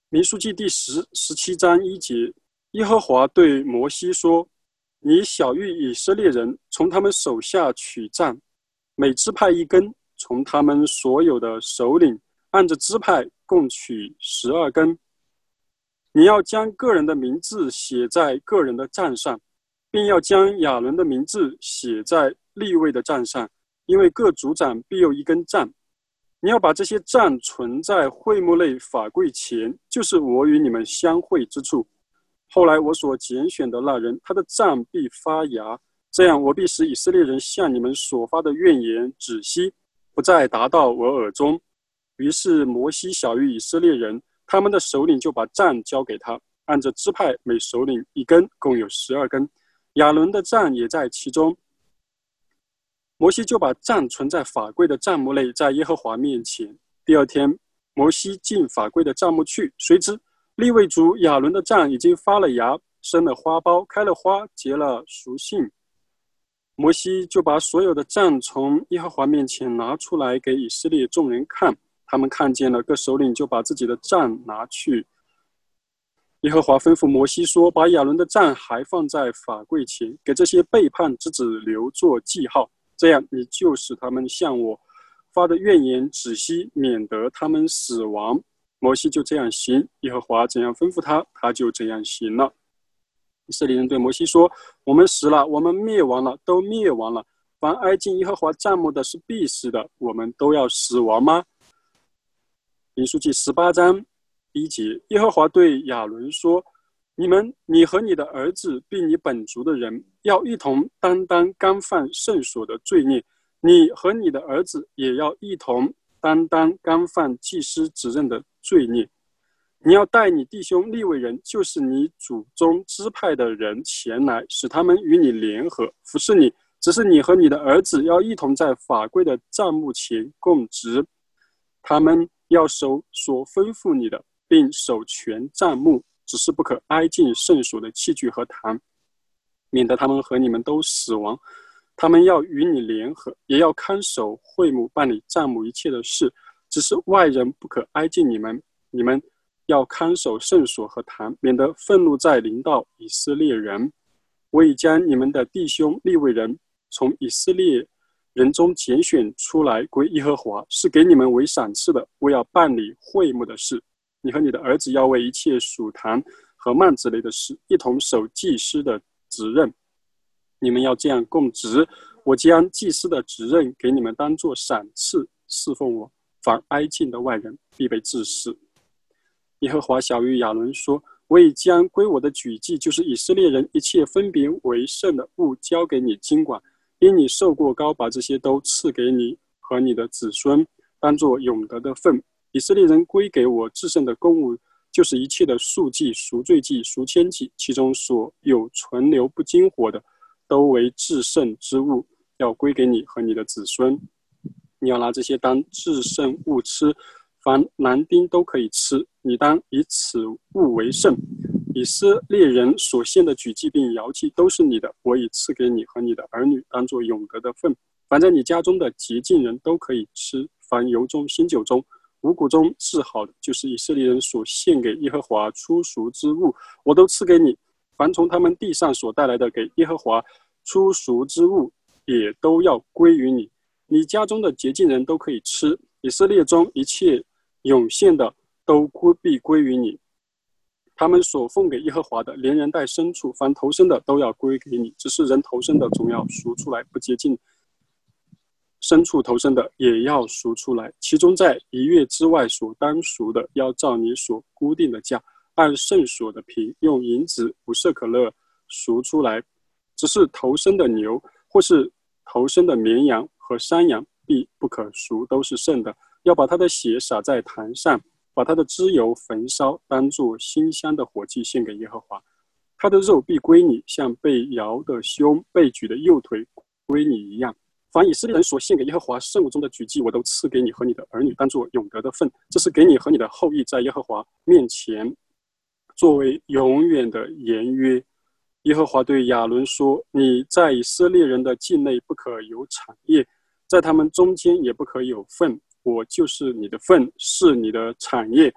民数记第17章1节，耶和华对摩西说：你晓谕以色列人，从他们手下取杖，每支派一根，从他们所有的首领按着支派共取12根。你要将个人的名字写在个人的杖上，并要将亚伦的名字写在利未的杖上，因为各族长必有一根杖。你要把这些杖存在会幕内法柜前，就是我与你们相会之处。后来我所拣选的那人，他的杖必发芽，这样我必使以色列人向你们所发的怨言止息，不再达到我耳中。于是摩西晓谕以色列人，他们的首领就把杖交给他，按着支派每首领一根，共有12根。亚伦的杖也在其中。摩西就把杖存在法柜的帐幕内，在耶和华面前。第二天，摩西进法柜的帐幕去，谁知利未族亚伦的杖已经发了芽，生了花苞，开了花，结了熟杏。摩西就把所有的杖从耶和华面前拿出来给以色列众人看，他们看见了，各首领就把自己的杖拿去。耶和华吩咐摩西说：把亚伦的杖还放在法柜前，给这些背叛之子留作记号，这样你就使他们向我发的怨言止息，免得他们死亡。摩西就这样行，耶和华怎样吩咐他，他就这样行了。以色列人对摩西说：我们死了，我们灭亡了，都灭亡了。凡挨近耶和华帐幕的是必死的，我们都要死亡吗？民数记18章1节，耶和华对亚伦说：你和你的儿子并你本族的人要一同担当干犯圣所的罪孽，你和你的儿子也要一同担当干犯祭司职任的罪孽。你要带你弟兄利未人，就是你祖宗支派的人前来，使他们与你联合服侍你。只是你和你的儿子要一同在法柜的帐幕前供职，他们要守所吩咐你的，并守全帐幕，只是不可挨近圣所的器具和坛，免得他们和你们都死亡。他们要与你联合，也要看守会幕，办理帐幕一切的事，只是外人不可挨近你们。你们要看守圣所和坛，免得愤怒再临到以色列人。我已将你们的弟兄利未人从以色列人中拣选出来归耶和华，是给你们为赏赐的。我要办理会幕的事。你和你的儿子要为一切属坛和幔子类的事一同守祭司的职任。你们要这样供职，我将祭司的职任给你们当作赏赐，侍奉我。凡挨近的外人必被治死。耶和华晓谕亚伦说：我已将归我的举祭，就是以色列人一切分别为圣的物交给你经管，因你受过膏，把这些都赐给你和你的子孙，当作永得的份。以色列人归给我至圣的公物，就是一切的素祭、赎罪祭、赎愆祭，其中所有存留不经火的，都为至圣之物，要归给你和你的子孙。你要拿这些当至圣物吃，凡男丁都可以吃，你当以此物为圣。以色列人所献的举祭并摇祭都是你的，我已赐给你和你的儿女，当作永得的份。凡在你家中的洁净人都可以吃，凡油中、新酒中、五谷中治好的，就是以色列人所献给耶和华出赎之物，我都赐给你。凡从他们地上所带来的给耶和华出赎之物，也都要归于你。你家中的洁净人都可以吃，以色列中一切涌现的都必归于你。他们所奉给耶和华的，连人带牲畜，凡头生的都要归给你。只是人头生的总要赎出来，不洁净牲畜头生的也要赎出来。其中在1月之外所当赎的，要照你所固定的价，按圣所的平，用银子5舍客勒赎出来。只是头生的牛或是头生的绵羊和山羊必不可赎，都是圣的。要把它的血洒在坛上，把它的脂油焚烧，当作馨香的火祭献给耶和华。它的肉必归你，像被摇的胸、被举的右腿归你一样。凡以色列人所献给耶和华圣物中的举祭，我都赐给你和你的儿女，当作永得的份。这是给你和你的后裔在耶和华面前作为永远的言约。耶和华对亚伦说：你在以色列人的境内不可有产业，在他们中间也不可有份。我就是你的份，是你的产业。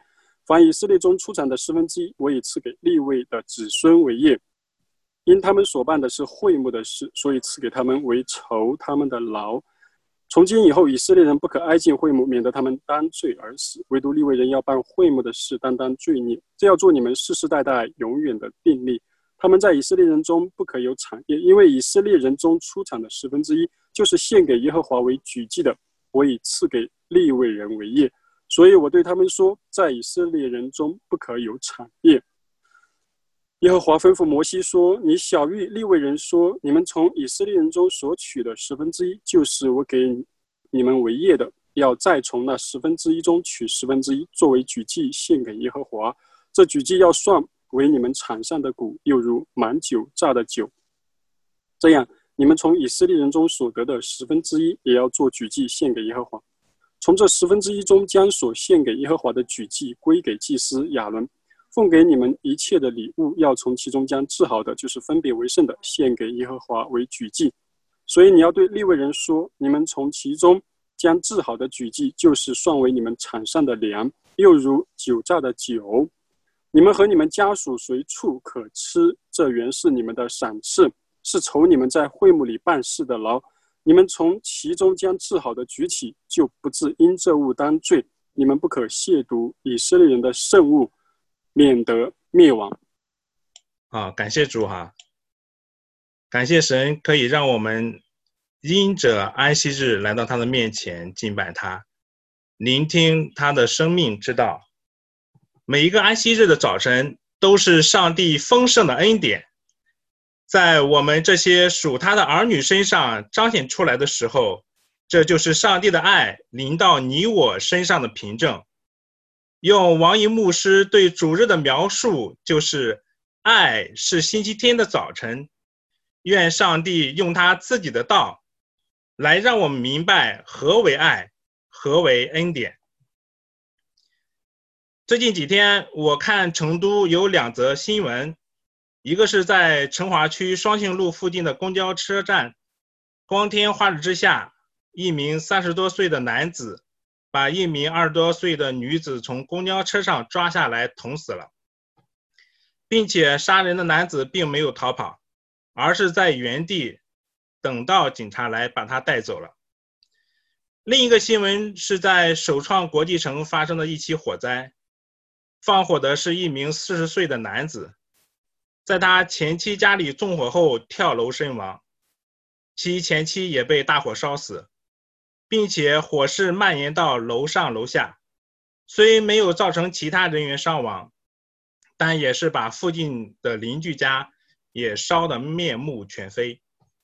凡以色列中出产的1/10，我已赐给利未的子孙为业。因他们所办的是会幕的事，所以赐给他们为酬他们的劳。从今以后，以色列人不可挨近会幕，免得他们担罪而死。唯独利未人要办会幕的事，担当罪孽。这要做你们世世代代永远的定例。他们在以色列人中不可有产业，因为以色列人中出产的1/10，就是献给耶和华为举祭的，我已赐给利未人为业。所以我对他们说，在以色列人中不可有产业。耶和华吩咐摩西说：“你晓谕利未人说，你们从以色列人中所取的1/10，就是我给你们为业的，要再从那1/10中取1/10，作为举祭献给耶和华。这举祭要算为你们场上的谷，又如满酒榨的酒。这样，你们从以色列人中所得的1/10，也要做举祭献给耶和华。从这1/10中，将所献给耶和华的举祭归给祭司亚伦。奉给你们一切的礼物，要从其中将治好的，就是分别为圣的，献给耶和华为举祭。所以你要对利未人说，你们从其中将治好的举祭，就是算为你们场上的粮，又如酒榨的酒。你们和你们家属随处可吃，这原是你们的赏赐，是酬你们在会幕里办事的劳。你们从其中将治好的举起，就不致因这物当罪。你们不可亵渎以色列人的圣物，免得灭亡。 感谢主哈，感谢神可以让我们因着安息日来到他的面前敬拜他，聆听他的生命之道。每一个安息日的早晨都是上帝丰盛的恩典，在我们这些属他的儿女身上彰显出来的时候，这就是上帝的爱临到你我身上的凭证。用王一牧师对主日的描述，就是爱是星期天的早晨。愿上帝用他自己的道来让我们明白何为爱，何为恩典。最近几天我看成都有2则新闻，一个是在成华区双庆路附近的公交车站，光天化日之下，一名30多岁的男子把一名20多岁的女子从公交车上抓下来捅死了，并且杀人的男子并没有逃跑，而是在原地等到警察来把他带走了。另一个新闻是在首创国际城发生的一起火灾，放火的是一名40岁的男子，在他前妻家里纵火后跳楼身亡，其前妻也被大火烧死，并且火势蔓延到楼上楼下，虽没有造成其他人员伤亡，但也是把附近的邻居家也烧得面目全非。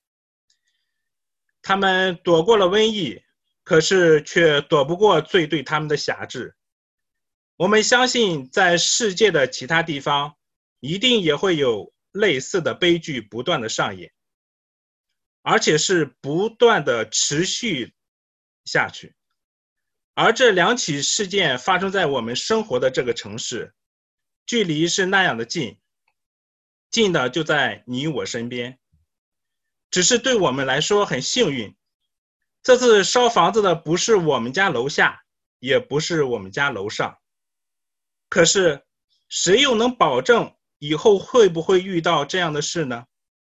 他们躲过了瘟疫，可是却躲不过罪对他们的辖制。我们相信在世界的其他地方一定也会有类似的悲剧不断的上演，而且是不断的持续下去。而这2起事件发生在我们生活的这个城市，距离是那样的近，近的就在你我身边。只是对我们来说很幸运，这次烧房子的不是我们家楼下，也不是我们家楼上。可是谁又能保证以后会不会遇到这样的事呢？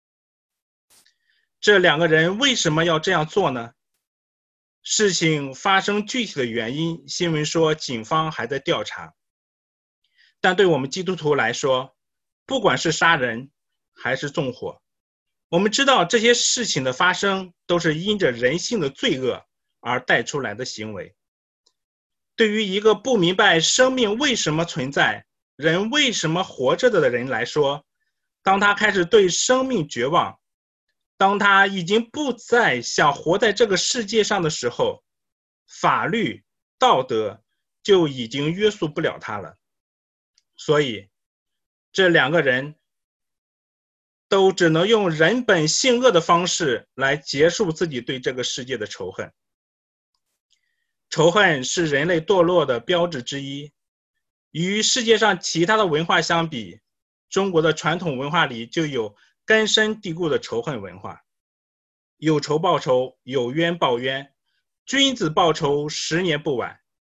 这2个人为什么要这样做呢？事情发生具体的原因，新闻说警方还在调查。但对我们基督徒来说，不管是杀人还是纵火，我们知道这些事情的发生都是因着人性的罪恶而带出来的行为。对于一个不明白生命为什么存在，人为什么活着的人来说，当他开始对生命绝望，当他已经不再想活在这个世界上的时候，法律、道德就已经约束不了他了。所以这2个人都只能用人本性恶的方式来结束自己对这个世界的仇恨。仇恨是人类堕落的标志之一。与世界上其他的文化相比，中国的传统文化里就有根深蒂固的仇恨文化。有仇报仇，有冤报冤，君子报仇10年不晚。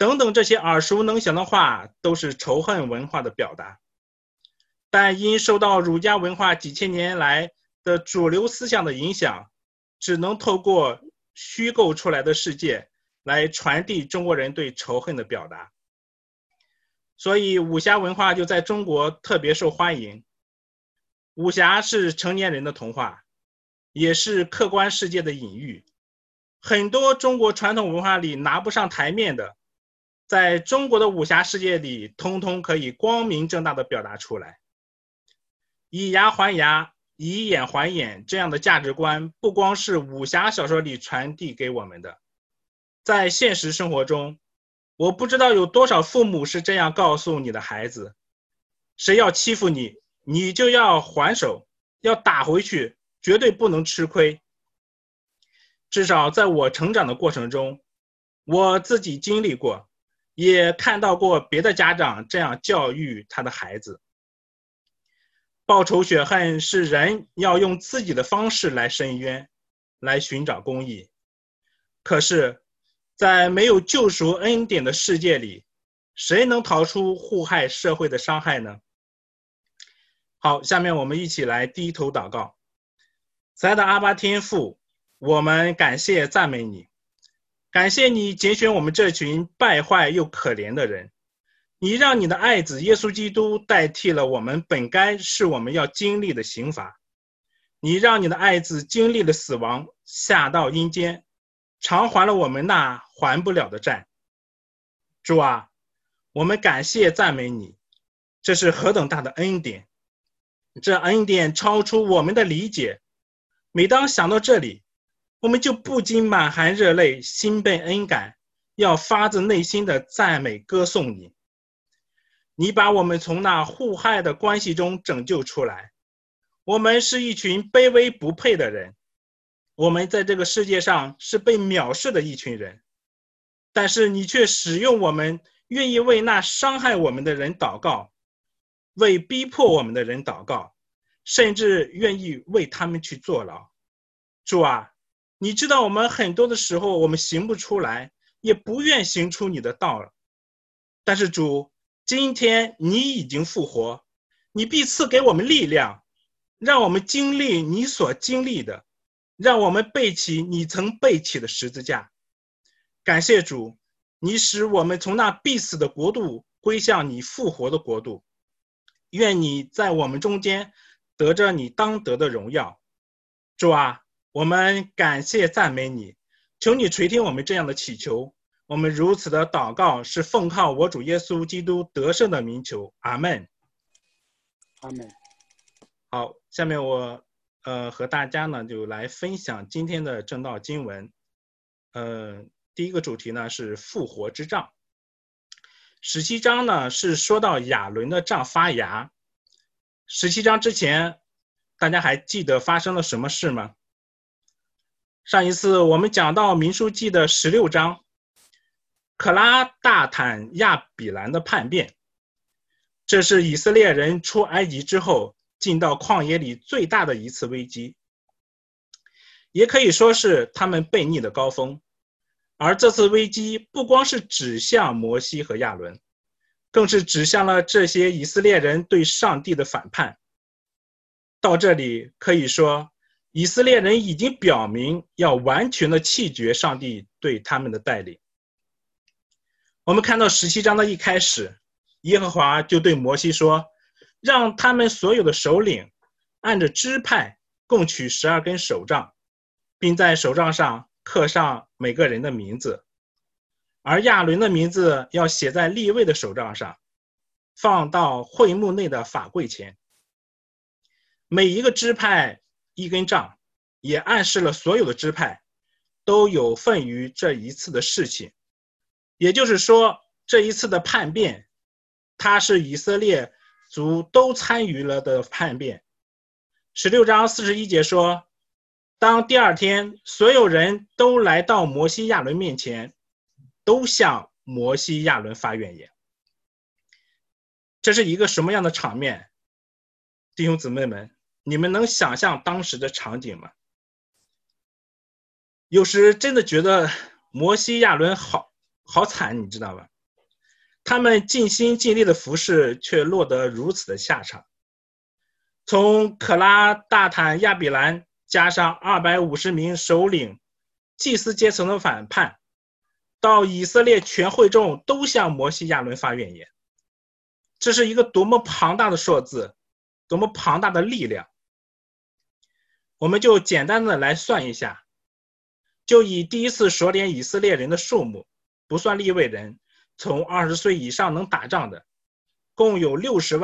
等等，这些耳熟能详的话都是仇恨文化的表达，但因受到儒家文化几千年来的主流思想的影响，只能透过虚构出来的世界来传递中国人对仇恨的表达。所以武侠文化就在中国特别受欢迎。武侠是成年人的童话，也是客观世界的隐喻。很多中国传统文化里拿不上台面的，在中国的武侠世界里通通可以光明正大的表达出来。以牙还牙，以眼还眼，这样的价值观不光是武侠小说里传递给我们的，在现实生活中，我不知道有多少父母是这样告诉你的孩子：谁要欺负你，你就要还手，要打回去，绝对不能吃亏。至少在我成长的过程中，我自己经历过，也看到过别的家长这样教育他的孩子。报仇雪恨是人要用自己的方式来伸冤，来寻找公义。可是在没有救赎恩典的世界里，谁能逃出祸害社会的伤害呢？好，下面我们一起来低头祷告。慈爱的阿爸天父，我们感谢赞美你，感谢你拣选我们这群败坏又可怜的人，你让你的爱子耶稣基督代替了我们本该是我们要经历的刑罚，你让你的爱子经历了死亡，下到阴间，偿还了我们那还不了的债。主啊，我们感谢赞美你，这是何等大的恩典，这恩典超出我们的理解。每当想到这里，我们就不禁满含热泪，心被恩感，要发自内心的赞美歌颂你。你把我们从那互害的关系中拯救出来，我们是一群卑微不配的人，我们在这个世界上是被藐视的一群人，但是你却使用我们，愿意为那伤害我们的人祷告，为逼迫我们的人祷告，甚至愿意为他们去坐牢。主啊，你知道我们很多的时候我们行不出来，也不愿行出你的道了。但是主，今天你已经复活，你必赐给我们力量，让我们经历你所经历的，让我们背起你曾背起的十字架。感谢主，你使我们从那必死的国度归向你复活的国度。愿你在我们中间得着你当得的荣耀。主啊，我们感谢赞美你，求你垂听我们这样的祈求。我们如此的祷告是奉靠我主耶稣基督得胜的名求。阿们。 阿们。 好，下面我和大家呢就来分享今天的正道经文。第一个主题呢是复活之杖。17章呢是说到亚伦的杖发芽。17章之前，大家还记得发生了什么事吗？上一次我们讲到民数记的16章，可拉大坦亚比兰的叛变，这是以色列人出埃及之后进到旷野里最大的一次危机，也可以说是他们悖逆的高峰。而这次危机不光是指向摩西和亚伦，更是指向了这些以色列人对上帝的反叛。到这里可以说，以色列人已经表明要完全的弃绝上帝对他们的带领。我们看到17章的一开始，耶和华就对摩西说，让他们所有的首领按着支派共取12根手杖，并在手杖上刻上每个人的名字，而亚伦的名字要写在利未的手杖上，放到会幕内的法柜前。每一个支派一根杖，也暗示了所有的支派都有份于这一次的事情。也就是说，这一次的叛变，它是以色列族都参与了的叛变。16章41节说，当第二天所有人都来到摩西亚伦面前，都向摩西亚伦发怨言。这是一个什么样的场面？弟兄姊妹们，你们能想象当时的场景吗？有时真的觉得摩西亚伦好惨，你知道吧？ 他们尽心尽力的服侍，却落得如此的下场。从可拉、大坦、亚比兰加上250名首领、祭司阶层的反叛，到以色列全会众都向摩西亚伦发怨言，这是一个多么庞大的数字，多么庞大的力量。我们就简单的来算一下，就以第一次数点以色列人的数目，不算利未人，从20岁以上能打仗的，共有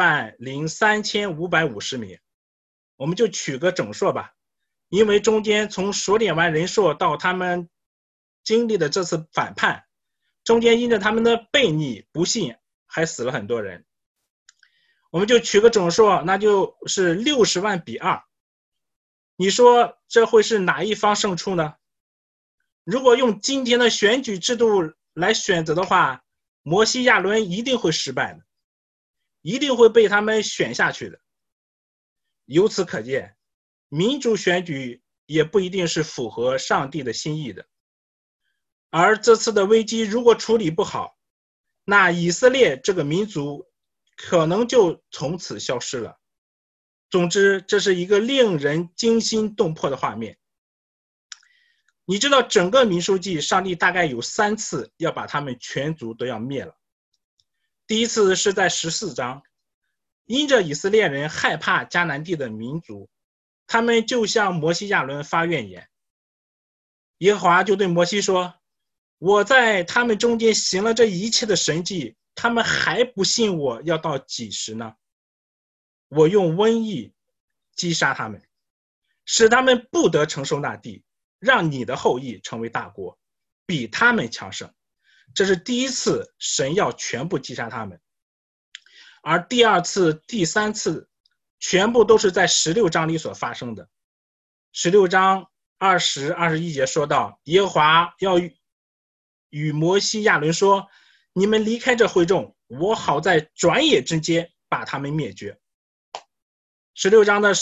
603550名。我们就取个整数吧，因为中间从数点完人数到他们经历的这次反叛，中间因着他们的悖逆不信还死了很多人。我们就取个整数，那就是60万比2。你说这会是哪一方胜出呢？如果用今天的选举制度来选择的话，摩西亚伦一定会失败的，一定会被他们选下去的。由此可见，民主选举也不一定是符合上帝的心意的。而这次的危机如果处理不好，那以色列这个民族可能就从此消失了。总之，这是一个令人惊心动魄的画面。你知道整个民数记，上帝大概有3次要把他们全族都要灭了。第一次是在14章，因着以色列人害怕迦南地的民族，他们就向摩西亚伦发怨言。耶和华就对摩西说，我在他们中间行了这一切的神迹，他们还不信我，要到几时呢？我用瘟疫击杀他们，使他们不得承受那地，让你的后裔成为大国，比他们强盛。这是第一次神要全部击杀他们。而第2次、第3次全部都是在16章里所发生的。16章20、21节说到，耶和华要与摩西亚伦说，你们离开这会众，我好在转眼之间把他们灭绝。16章的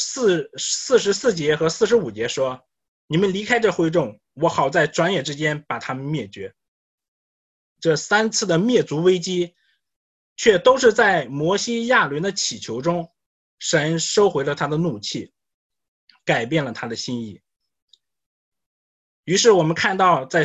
44节和45节说，你们离开这会众，我好在转眼之间把他们灭绝。这3次的灭族危机却都是在摩西亚伦的祈求中，神收回了他的怒气，改变了他的心意。于是我们看到在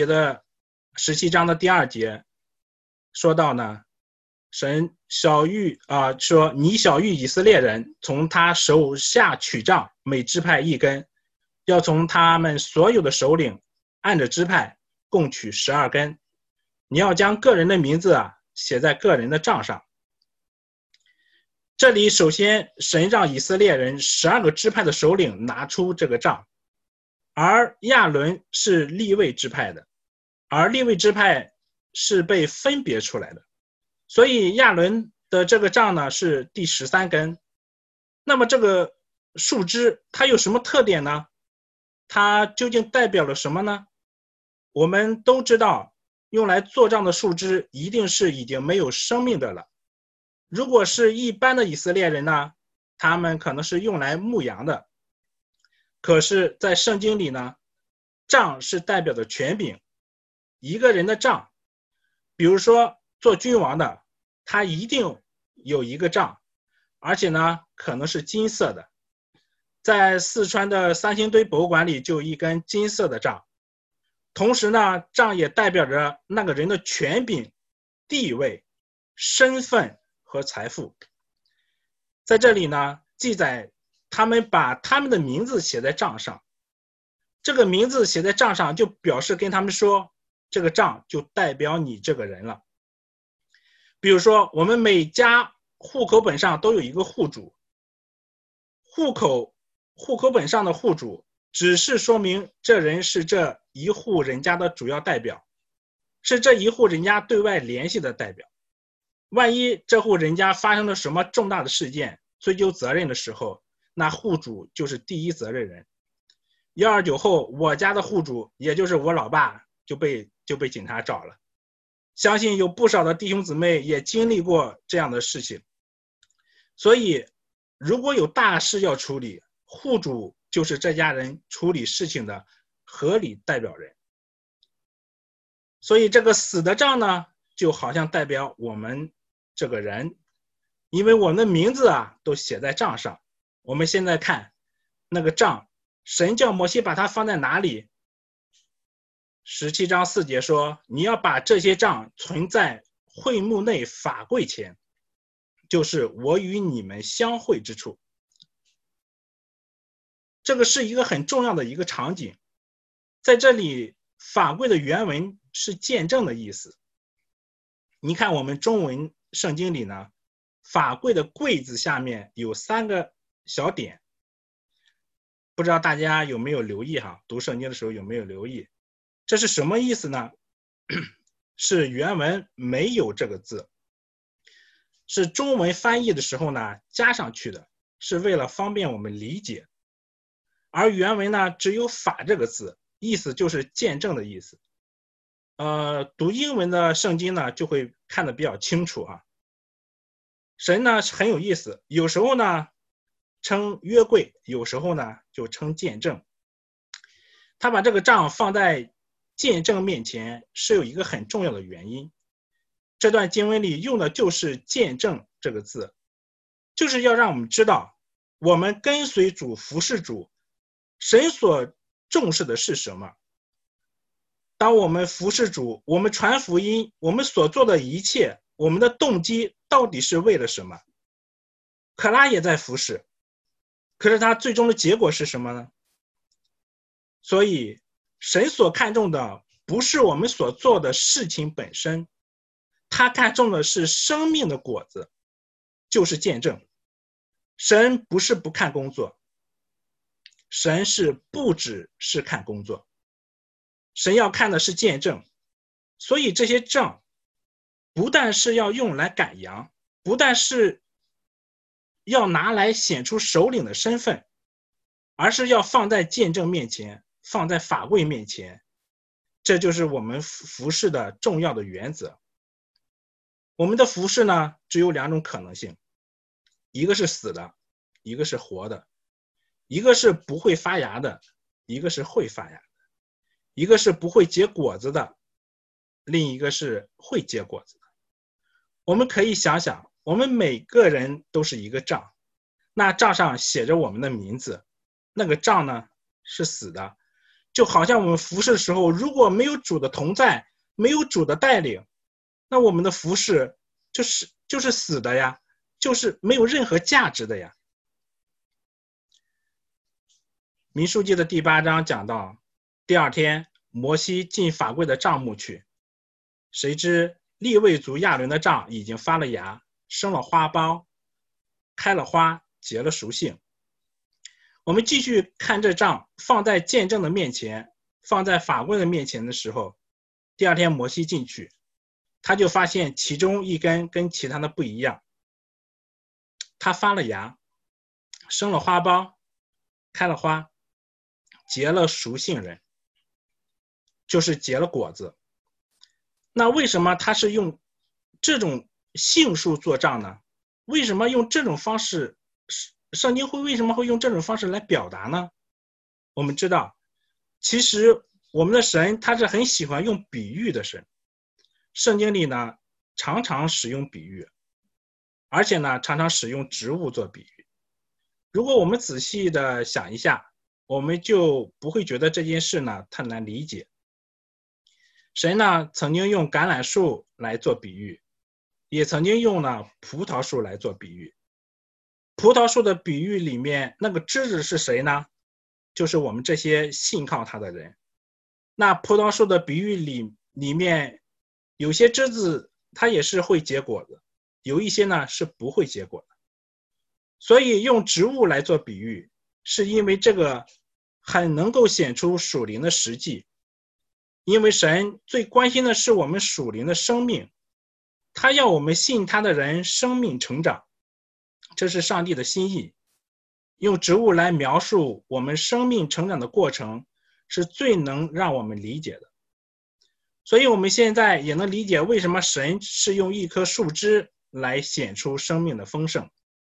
17章的第2节说到呢，神说你晓谕以色列人，从他手下取杖，每支派1根，要从他们所有的首领按着支派共取12根，你要将个人的名字写在个人的杖上。这里首先神让以色列人12个支派的首领拿出这个杖，而亚伦是利未支派的，而利未支派是被分别出来的，所以亚伦的这个杖呢是第13根。那么这个树枝它有什么特点呢？它究竟代表了什么呢？我们都知道，用来做杖的树枝一定是已经没有生命的了。如果是一般的以色列人呢，他们可能是用来牧羊的。可是在圣经里呢，杖是代表的权柄，一个人的杖，比如说做君王的，他一定有一个杖，而且呢可能是金色的。在四川的三星堆博物馆里就有一根金色的杖，同时呢杖也代表着那个人的权柄、地位、身份和财富。在这里呢记载他们把他们的名字写在杖上，这个名字写在杖上就表示跟他们说，这个杖就代表你这个人了。比如说我们每家户口本上都有一个户主，户口本上的户主只是说明这人是这一户人家的主要代表，是这一户人家对外联系的代表。万一这户人家发生了什么重大的事件，追究责任的时候，那户主就是第一责任人。129后，我家的户主也就是我老爸就被警察找了。相信有不少的弟兄姊妹也经历过这样的事情。所以如果有大事要处理，户主就是这家人处理事情的合理代表人。所以这个死的杖呢， 就好像代表我们这个人，因为我们的名字都写在杖上。我们现在看那个杖，神叫摩西把它放在哪里？17章4节说，你要把这些杖存在会幕内法柜前，就是我与你们相会之处。这个是一个很重要的一个场景。在这里，法柜的原文是见证的意思。你看我们中文圣经里呢，法柜的柜字下面有3个小点，不知道大家有没有留意读圣经的时候有没有留意？这是什么意思呢？是原文没有这个字，是中文翻译的时候呢加上去的，是为了方便我们理解。而原文呢只有法这个字，意思就是见证的意思。读英文的圣经呢就会看得比较清楚神呢很有意思，有时候呢称约柜，有时候呢就称见证。他把这个杖放在见证面前是有一个很重要的原因。这段经文里用的就是见证这个字，就是要让我们知道我们跟随主服侍主，神所重视的是什么。当我们服侍主，我们传福音，我们所做的一切，我们的动机到底是为了什么？可拉也在服侍，可是他最终的结果是什么呢？所以神所看重的不是我们所做的事情本身，他看重的是生命的果子，就是见证。神不是不看工作，神是不只是看工作，神要看的是见证。所以这些杖不但是要用来赶羊，不但是要拿来显出首领的身份，而是要放在见证面前，放在法柜面前。这就是我们服事的重要的原则。我们的服事呢只有2种可能性，一个是死的，一个是活的，一个是不会发芽的，一个是会发芽的，一个是不会结果子的，另一个是会结果子的。我们可以想想，我们每个人都是一个杖，那杖上写着我们的名字，那个杖呢是死的。就好像我们服事的时候，如果没有主的同在，没有主的带领，那我们的服事就是死的呀，就是没有任何价值的呀。民数记的第8章讲到，第2天摩西进法柜的帐幕去，谁知利未族亚伦的杖已经发了芽，生了花苞，开了花，结了熟杏。我们继续看这杖放在见证的面前，放在法柜的面前的时候，第2天摩西进去，他就发现其中一根跟其他的不一样，它发了芽，生了花苞，开了花，结了熟杏仁，就是结了果子。那为什么他是用这种杏树做杖呢？为什么用这种方式，圣经为什么会用这种方式来表达呢？我们知道，其实我们的神他是很喜欢用比喻的神，圣经里呢常常使用比喻，而且呢常常使用植物做比喻。如果我们仔细的想一下，我们就不会觉得这件事呢太难理解。神呢曾经用橄榄树来做比喻，也曾经用了葡萄树来做比喻。葡萄树的比喻里面那个枝子是谁呢？就是我们这些信靠他的人。那葡萄树的比喻里面有些枝子它也是会结果的，有一些呢是不会结果的。所以用植物来做比喻，是因为这个很能够显出属灵的实际。因为神最关心的是我们属灵的生命，他要我们信他的人生命成长，这是上帝的心意。用植物来描述我们生命成长的过程，是最能让我们理解的。所以我们现在也能理解为什么神是用一棵树枝来显出生命的丰盛。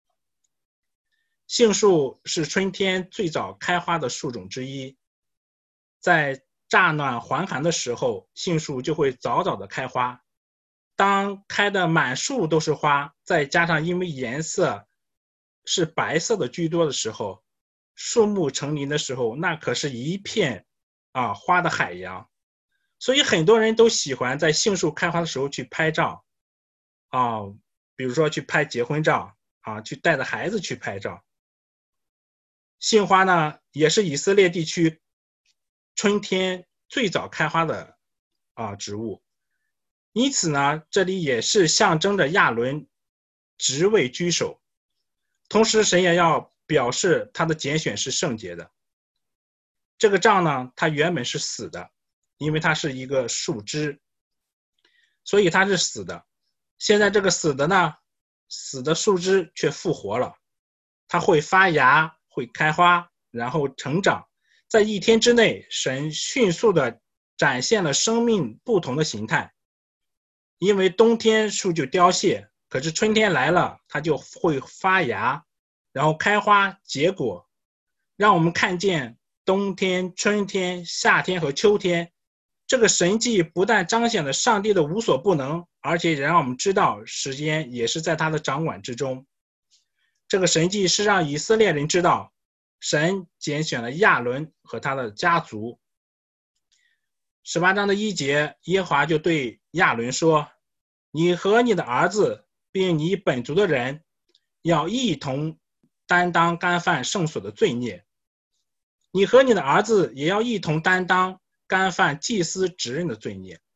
杏树是春天最早开花的树种之一，在乍暖还寒的时候，杏树就会早早的开花， 当开的满树都是花，再加上因为颜色是白色的居多的时候，树木成林的时候，那可是一片花的海洋。所以很多人都喜欢在杏树开花的时候去拍照比如说去拍结婚照去带着孩子去拍照。杏花呢，也是以色列地区春天最早开花的植物，因此呢，这里也是象征着亚伦职位居首，同时神也要表示他的拣选是圣洁的。这个杖呢，它原本是死的，因为它是一个树枝，所以它是死的。现在这个死的树枝却复活了，它会发芽，会开花，然后成长。在一天之内，神迅速地展现了生命不同的形态。因为冬天树就凋谢，可是春天来了，它就会发芽，然后开花结果，让我们看见冬天、春天、夏天和秋天。这个神迹不但彰显了上帝的无所不能，而且也让我们知道时间也是在他的掌管之中。这个神迹是让以色列人知道神拣选了亚伦和他的家族。18章的1节，耶和华就对亚伦说，你和你的儿子并你本族的人要一同担当干犯圣所的罪孽，你和你的儿子也要一同担当干犯祭司职任的罪孽。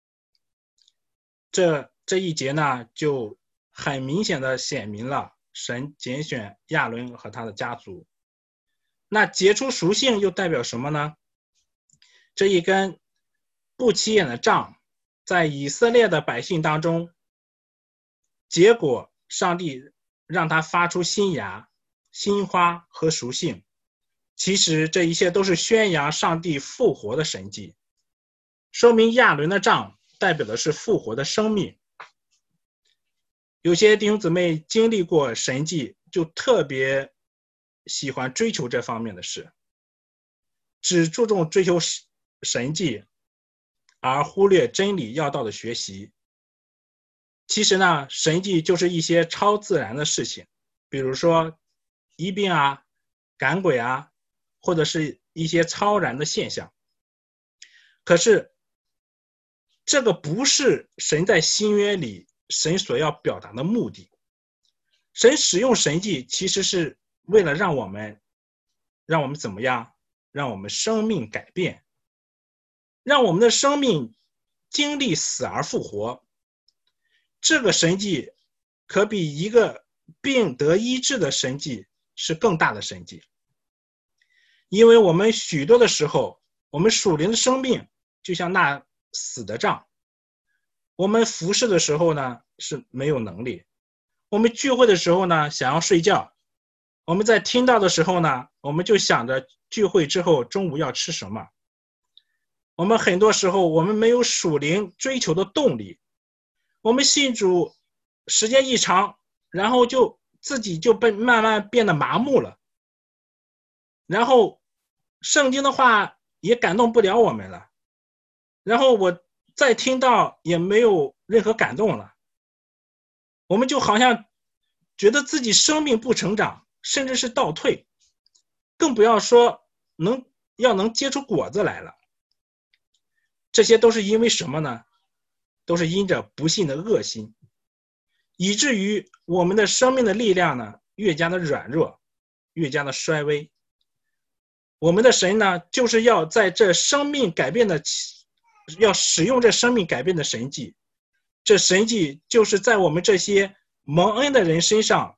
这一节呢，就很明显的显明了神拣选亚伦和他的家族。那结出属性又代表什么呢？这一根不起眼的杖在以色列的百姓当中，结果上帝让它发出新芽、新花和属性。其实这一切都是宣扬上帝复活的神迹，说明亚伦的杖代表的是复活的生命。有些弟兄姊妹经历过神迹，就特别喜欢追求这方面的事，只注重追求神迹，而忽略真理要道的学习。其实呢，神迹就是一些超自然的事情，比如说医病赶鬼或者是一些超然的现象。可是这个不是神在新约里神所要表达的目的。神使用神迹其实是为了让我们怎么样？让我们生命改变，让我们的生命经历死而复活。这个神迹可比一个病得医治的神迹是更大的神迹。因为我们许多的时候，我们属灵的生命就像那死的杖，我们服侍的时候呢是没有能力，我们聚会的时候呢想要睡觉，我们在听到的时候呢，我们就想着聚会之后中午要吃什么。我们很多时候我们没有属灵追求的动力，我们信主时间一长，然后自己就慢慢变得麻木了，然后圣经的话也感动不了我们了，然后我再听到也没有任何感动了，我们就好像觉得自己生命不成长，甚至是倒退，更不要说能结出果子来了。这些都是因为什么呢？都是因着不信的恶心，以至于我们的生命的力量呢越加的软弱，越加的衰微。我们的神呢，就是要在这生命改变的，要使用这生命改变的神迹。这神迹就是在我们这些蒙恩的人身上，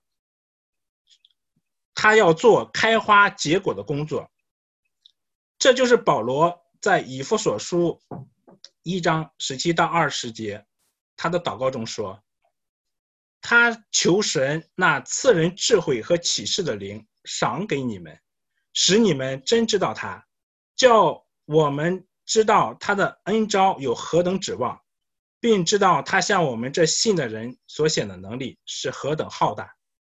他要做开花结果的工作。这就是保罗在以弗所书1章17到20节他的祷告中说，他求神那赐人智慧和启示的灵赏给你们，使你们真知道他，叫我们知道他的恩召有何等指望，并知道他向我们这信的人所显的能力是何等浩大。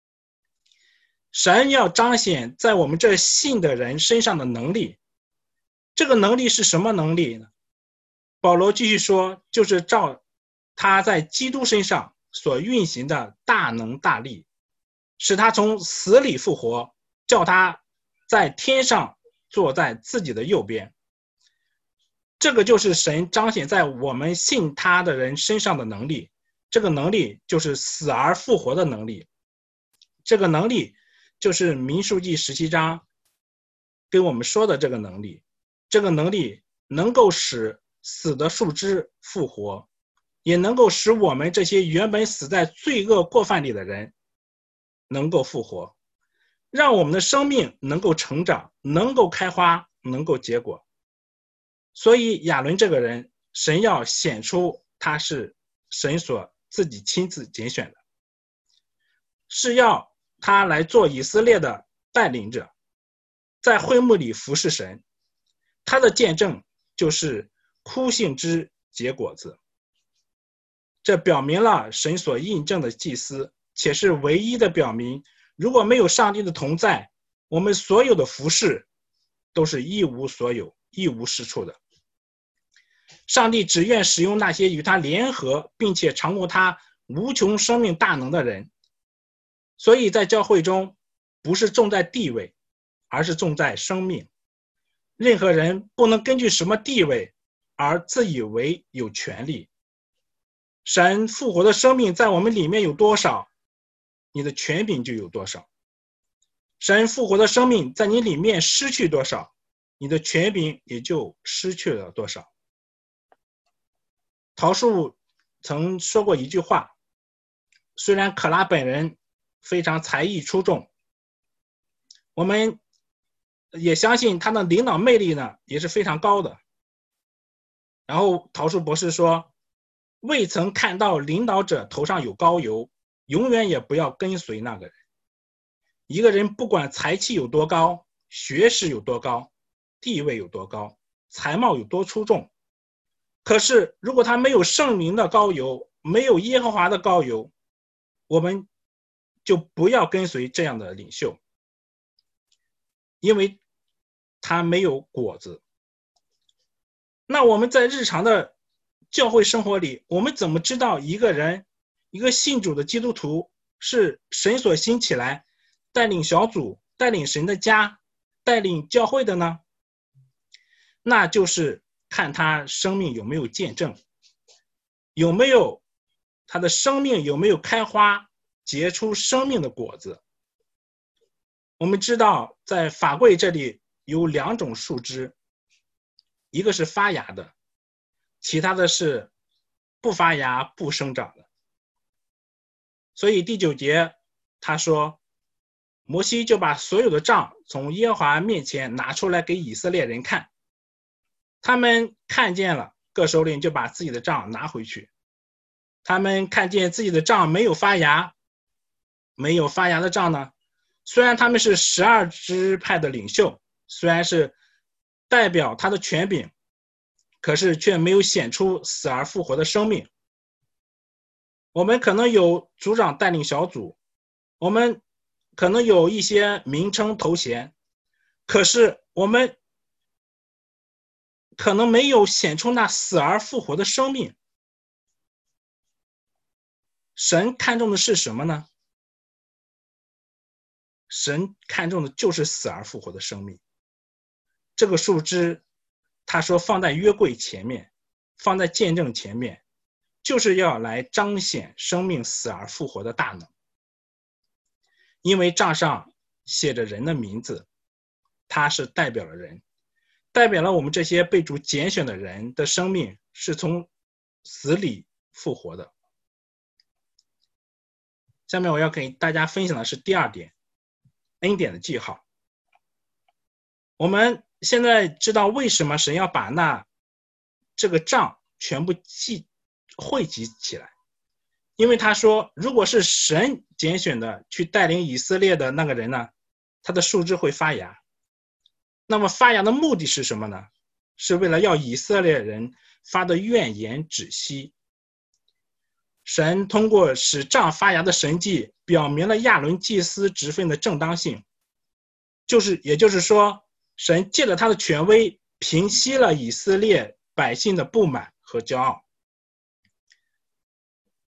神要彰显在我们这信的人身上的能力，这个能力是什么能力呢？保罗继续说，就是照他在基督身上所运行的大能大力，使他从死里复活，叫他在天上坐在自己的右边。这个就是神彰显在我们信他的人身上的能力，这个能力就是死而复活的能力，这个能力就是民数记17章跟我们说的这个能力，这个能力能够使死的树枝复活，也能够使我们这些原本死在罪恶过犯里的人能够复活，让我们的生命能够成长，能够开花，能够结果。所以亚伦这个人，神要显出他是神所自己亲自拣选的，是要他来做以色列的带领者，在会幕里服侍神。他的见证就是枯杏枝结果子，这表明了神所印证的祭司，且是唯一的表明，如果没有上帝的同在，我们所有的服侍都是一无所有，一无是处的。上帝只愿使用那些与他联合并且尝过他无穷生命大能的人。所以在教会中，不是重在地位，而是重在生命。任何人不能根据什么地位而自以为有权利。神复活的生命在我们里面有多少，你的权柄就有多少。神复活的生命在你里面失去多少，你的权柄也就失去了多少。陶树曾说过一句话，虽然可拉本人非常才艺出众，我们也相信他的领导魅力呢也是非常高的。然后陶树博士说，未曾看到领导者头上有膏油，永远也不要跟随那个人。一个人不管才气有多高，学识有多高，地位有多高，才貌有多出众，可是如果他没有圣灵的膏油，没有耶和华的膏油，我们就不要跟随这样的领袖，因为他没有果子。那我们在日常的教会生活里，我们怎么知道一个人，一个信主的基督徒是神所兴起来带领小组，带领神的家，带领教会的呢？那就是看他生命有没有见证，有没有他的生命有没有开花结出生命的果子。我们知道在法柜这里有两种树枝，一个是发芽的，其他的是不发芽不生长的。所以第9节他说，摩西就把所有的杖从耶和华面前拿出来给以色列人看，他们看见了，各首领就把自己的杖拿回去。他们看见自己的杖没有发芽，没有发芽的杖呢，虽然他们是12支派的领袖，虽然是代表他的权柄，可是却没有显出死而复活的生命。我们可能有组长带领小组，我们可能有一些名称头衔，可是我们可能没有显出那死而复活的生命。神看重的是什么呢？神看重的就是死而复活的生命。这个树枝他说放在约柜前面，放在见证前面，就是要来彰显生命死而复活的大能。因为杖上写着人的名字，他是代表了人，代表了我们这些被主拣选的人的生命是从死里复活的。下面我要给大家分享的是第2点，恩典的记号。我们现在知道为什么神要把这个杖全部汇集起来，因为他说，如果是神拣选的去带领以色列的那个人呢，他的树枝会发芽。那么发芽的目的是什么呢？是为了要以色列人发的怨言止息。神通过使杖发芽的神迹，表明了亚伦祭司职分的正当性，也就是说，神借着他的权威，平息了以色列百姓的不满和骄傲。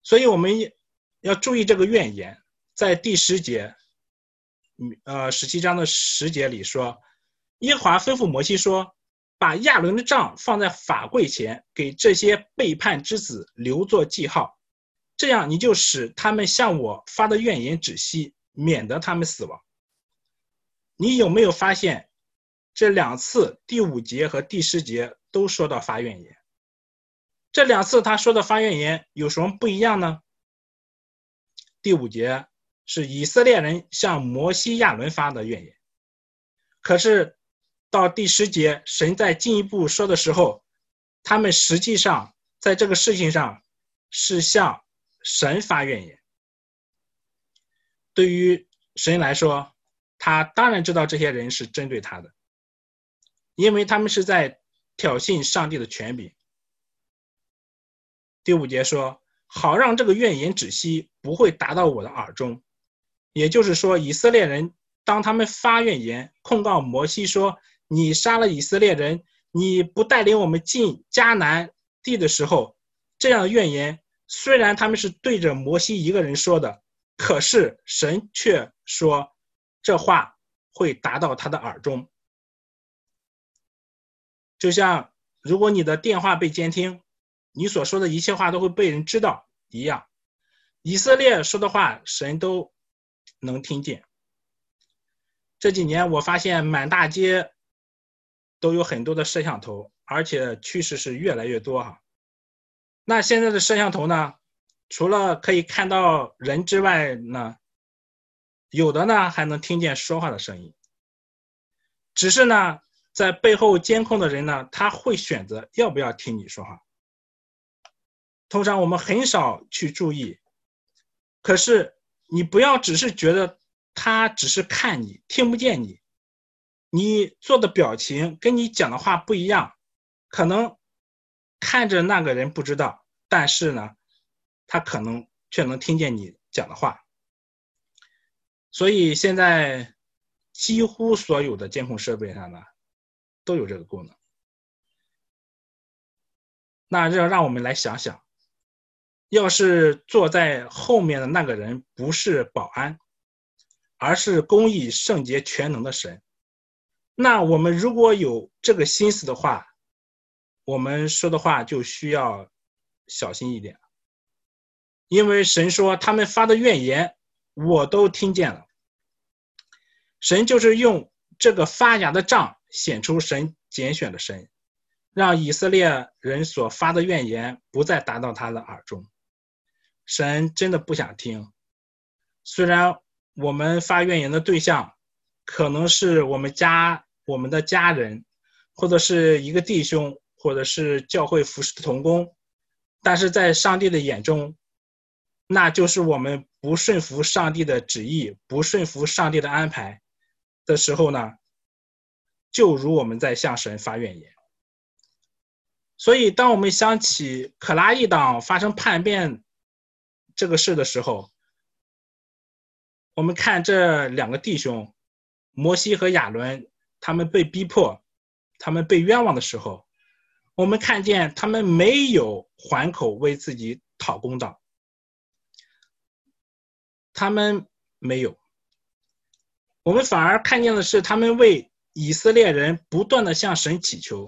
所以我们要注意这个怨言。在第10节17章的10节里说，耶和华吩咐摩西说，把亚伦的杖放在法柜前，给这些背叛之子留作记号，这样你就使他们向我发的怨言止息，免得他们死亡。你有没有发现这2次第5节和第10节都说到发怨言？这2次他说的发怨言有什么不一样呢？第5节是以色列人向摩西亚伦发的怨言，可是到第10节神在进一步说的时候，他们实际上在这个事情上是向神发怨言。对于神来说，他当然知道这些人是针对他的，因为他们是在挑衅上帝的权柄。第5节说，好让这个怨言止息，不会达到我的耳中。也就是说，以色列人当他们发怨言控告摩西说，你杀了以色列人，你不带领我们进迦南地的时候，这样的怨言虽然他们是对着摩西一个人说的，可是神却说这话会达到他的耳中。就像如果你的电话被监听，你所说的一切话都会被人知道一样，以色列说的话神都能听见。这几年我发现满大街都有很多的摄像头，而且趋势是越来越多哈。那现在的摄像头呢，除了可以看到人之外呢，有的呢还能听见说话的声音。只是呢，在背后监控的人呢，他会选择要不要听你说话。通常我们很少去注意，可是你不要只是觉得他只是看你，听不见你，你做的表情跟你讲的话不一样，可能看着那个人不知道，但是呢，他可能却能听见你讲的话。所以现在几乎所有的监控设备上呢，都有这个功能。那让我们来想想，要是坐在后面的那个人不是保安，而是公义圣洁全能的神，那我们如果有这个心思的话，我们说的话就需要小心一点。因为神说他们发的怨言我都听见了。神就是用这个发芽的杖显出神拣选的神，让以色列人所发的怨言不再达到他的耳中。神真的不想听，虽然我们发怨言的对象可能是我们的家人，或者是一个弟兄，或者是教会服侍的同工，但是在上帝的眼中，那就是我们不顺服上帝的旨意，不顺服上帝的安排的时候呢，就如我们在向神发怨言。所以当我们想起可拉一党发生叛变这个事的时候，我们看这2个弟兄摩西和亚伦，他们被逼迫，他们被冤枉的时候，我们看见他们没有还口为自己讨公道，他们没有，我们反而看见的是他们为以色列人不断的向神祈求。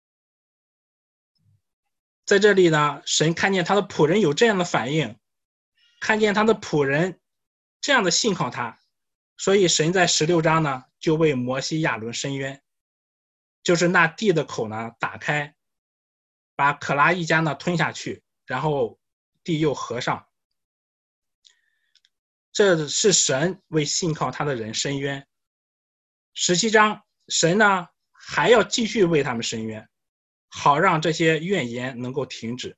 在这里呢，神看见他的仆人有这样的反应，看见他的仆人这样的信靠他，所以神在16章呢就为摩西亚伦伸冤，就是那地的口呢打开，把可拉一家呢吞下去，然后地又合上。这是神为信靠他的人伸冤。17章神呢还要继续为他们伸冤，好让这些怨言能够停止。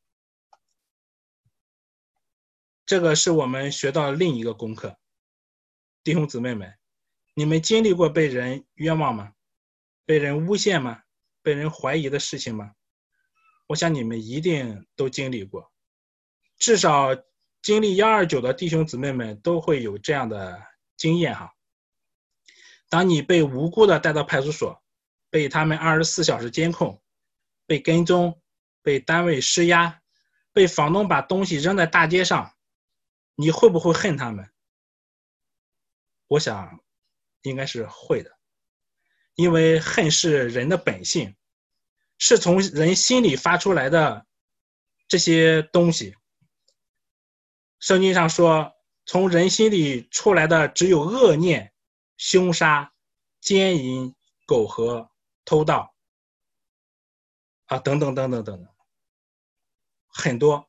这个是我们学到另一个功课。弟兄姊妹们，你们经历过被人冤枉吗？被人诬陷吗？被人怀疑的事情吗？我想你们一定都经历过，至少经历129的弟兄姊妹们都会有这样的经验哈。当你被无辜的带到派出所，被他们24小时监控，被跟踪，被单位施压， 被房东把东西扔在大街上，你会不会恨他们？我想应该是会的，因为恨是人的本性，是从人心里发出来的这些东西。圣经上说，从人心里出来的只有恶念、凶杀、奸淫、苟合、偷盗等等等等等等，很多。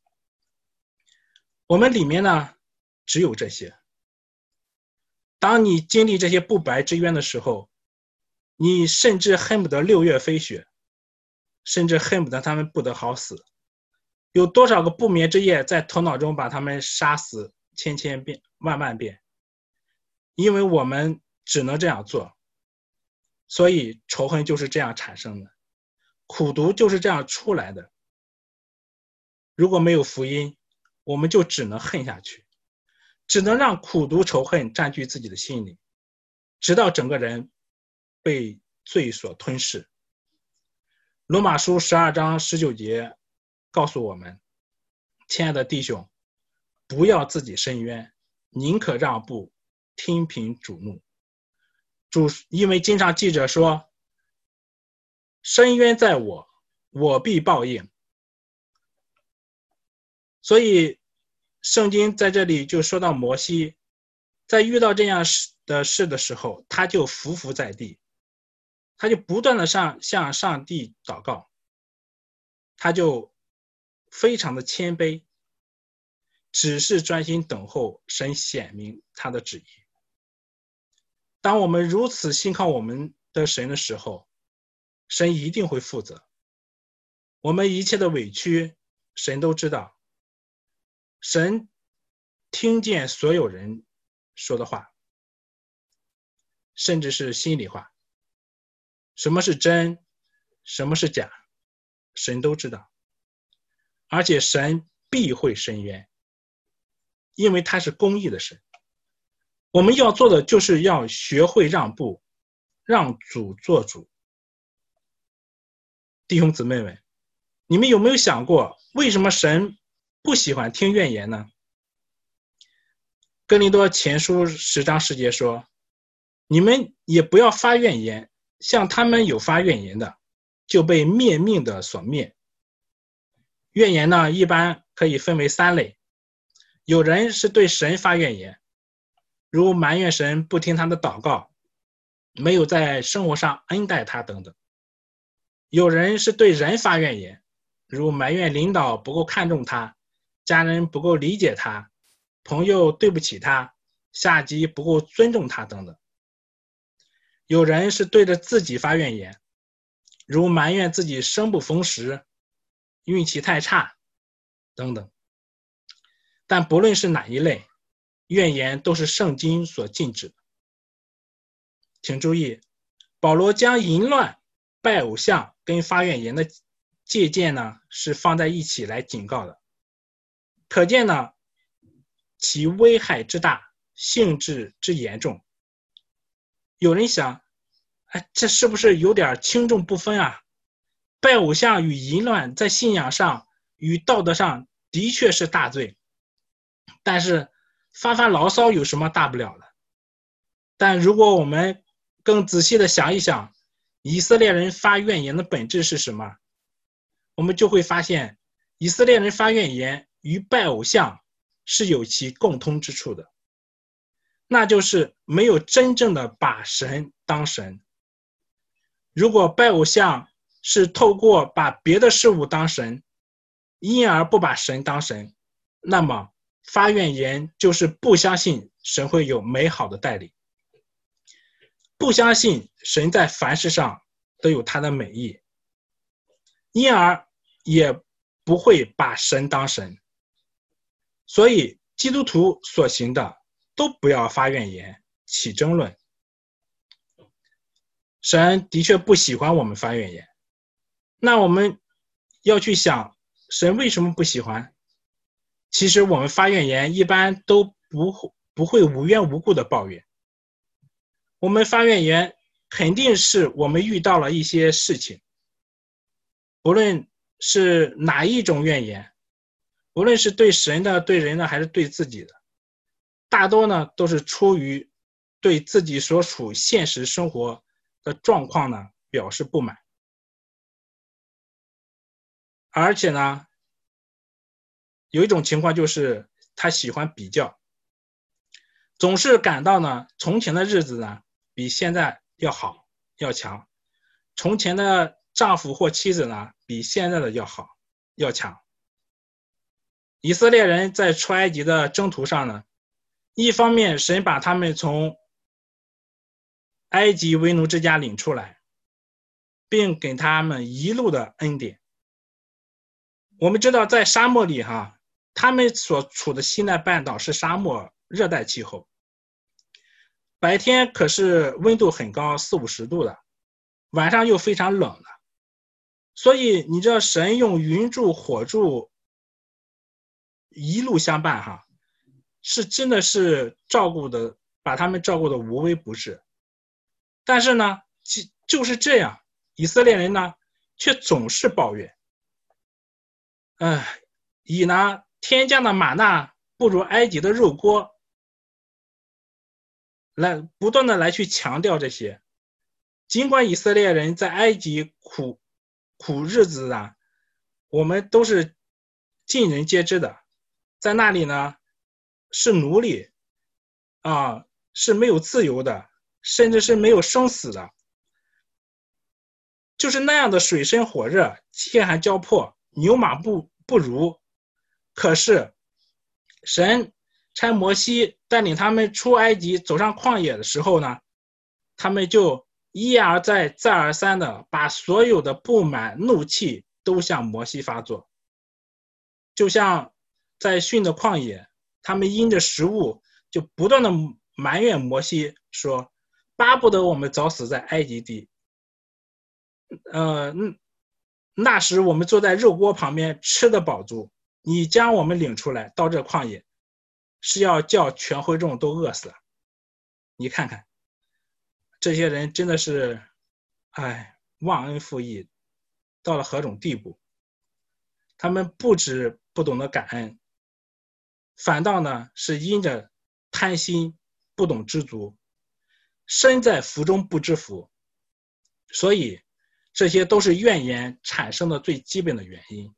我们里面呢，只有这些。当你经历这些不白之冤的时候，你甚至恨不得6月飞雪，甚至恨不得他们不得好死。有多少个不眠之夜在头脑中把他们杀死千千遍万万遍，因为我们只能这样做，所以仇恨就是这样产生的，苦毒就是这样出来的。如果没有福音，我们就只能恨下去，只能让苦毒仇恨占据自己的心里，直到整个人被罪所吞噬。罗马书12章19节告诉我们，亲爱的弟兄，不要自己伸冤，宁可让步，听凭主怒。因为经常记着说，伸冤在我，我必报应。所以圣经在这里就说到摩西，在遇到这样的事的时候，他就伏伏在地，他就不断的向上帝祷告，他就非常的谦卑，只是专心等候神显明他的旨意。当我们如此信靠我们的神的时候，神一定会负责。我们一切的委屈，神都知道。神听见所有人说的话，甚至是心里话。什么是真，什么是假，神都知道。而且神必会伸冤，因为他是公义的神。我们要做的就是要学会让步，让主做主。弟兄姊妹们，你们有没有想过，为什么神不喜欢听怨言呢？哥林多前书10章10节说，你们也不要发怨言，像他们有发怨言的，就被灭命的所灭。怨言呢，一般可以分为3类。有人是对神发怨言，如埋怨神不听他的祷告，没有在生活上恩待他等等。有人是对人发怨言，如埋怨领导不够看重他，家人不够理解他，朋友对不起他，下级不够尊重他等等。有人是对着自己发怨言，如埋怨自己生不逢时，运气太差等等。但不论是哪一类，怨言都是圣经所禁止的。请注意，保罗将淫乱、拜偶像跟发怨言的借鉴呢，是放在一起来警告的。可见呢，其危害之大，性质之严重。有人想，这是不是有点轻重不分啊？拜偶像与淫乱在信仰上与道德上的确是大罪，但是发牢骚有什么大不了的？但如果我们更仔细的想一想，以色列人发怨言的本质是什么？我们就会发现，以色列人发怨言与拜偶像是有其共通之处的，那就是没有真正的把神当神。如果拜偶像是透过把别的事物当神，因而不把神当神，那么发怨言就是不相信神会有美好的带领，不相信神在凡事上都有他的美意，因而也不会把神当神。所以基督徒所行的都不要发怨言，起争论。神的确不喜欢我们发怨言，那我们要去想，神为什么不喜欢？其实我们发怨言一般都不会无缘无故的抱怨，我们发怨言肯定是我们遇到了一些事情，不论是哪一种怨言， 无论是对神的、对人的，还是对自己的，大多呢都是出于对自己所处现实生活的状况呢表示不满，而且呢，有一种情况就是他喜欢比较，总是感到呢从前的日子呢比现在要好要强，从前的丈夫或妻子呢比现在的要好要强。以色列人在出埃及的征途上呢，一方面神把他们从埃及为奴之家领出来，并给他们一路的恩典。我们知道在沙漠里他们所处的西奈半岛是沙漠热带气候，白天可是温度很高，40-50度的，晚上又非常冷的。所以你知道神用云柱火柱一路相伴是真的是把他们照顾的无微不至。但是呢就是这样，以色列人呢却总是抱怨，以呢天降的玛纳不如埃及的肉锅，来不断的来去强调这些。尽管以色列人在埃及苦日子我们都是尽人皆知的，在那里呢是奴隶是没有自由的，甚至是没有生死的，就是那样的水深火热，天寒交迫，牛马不如。可是神差摩西带领他们出埃及走上旷野的时候呢，他们就一而再再而三的把所有的不满怒气都向摩西发作。就像在逊的旷野，他们因着食物就不断的埋怨摩西说，巴不得我们早死在埃及地，那时我们坐在肉锅旁边吃得饱足，你将我们领出来到这旷野，是要叫全会众都饿死。你看看这些人真的是忘恩负义到了何种地步。他们不止不懂得感恩，反倒呢是因着贪心不懂知足，身在福中不知福，所以这些都是怨言产生的最基本的原因。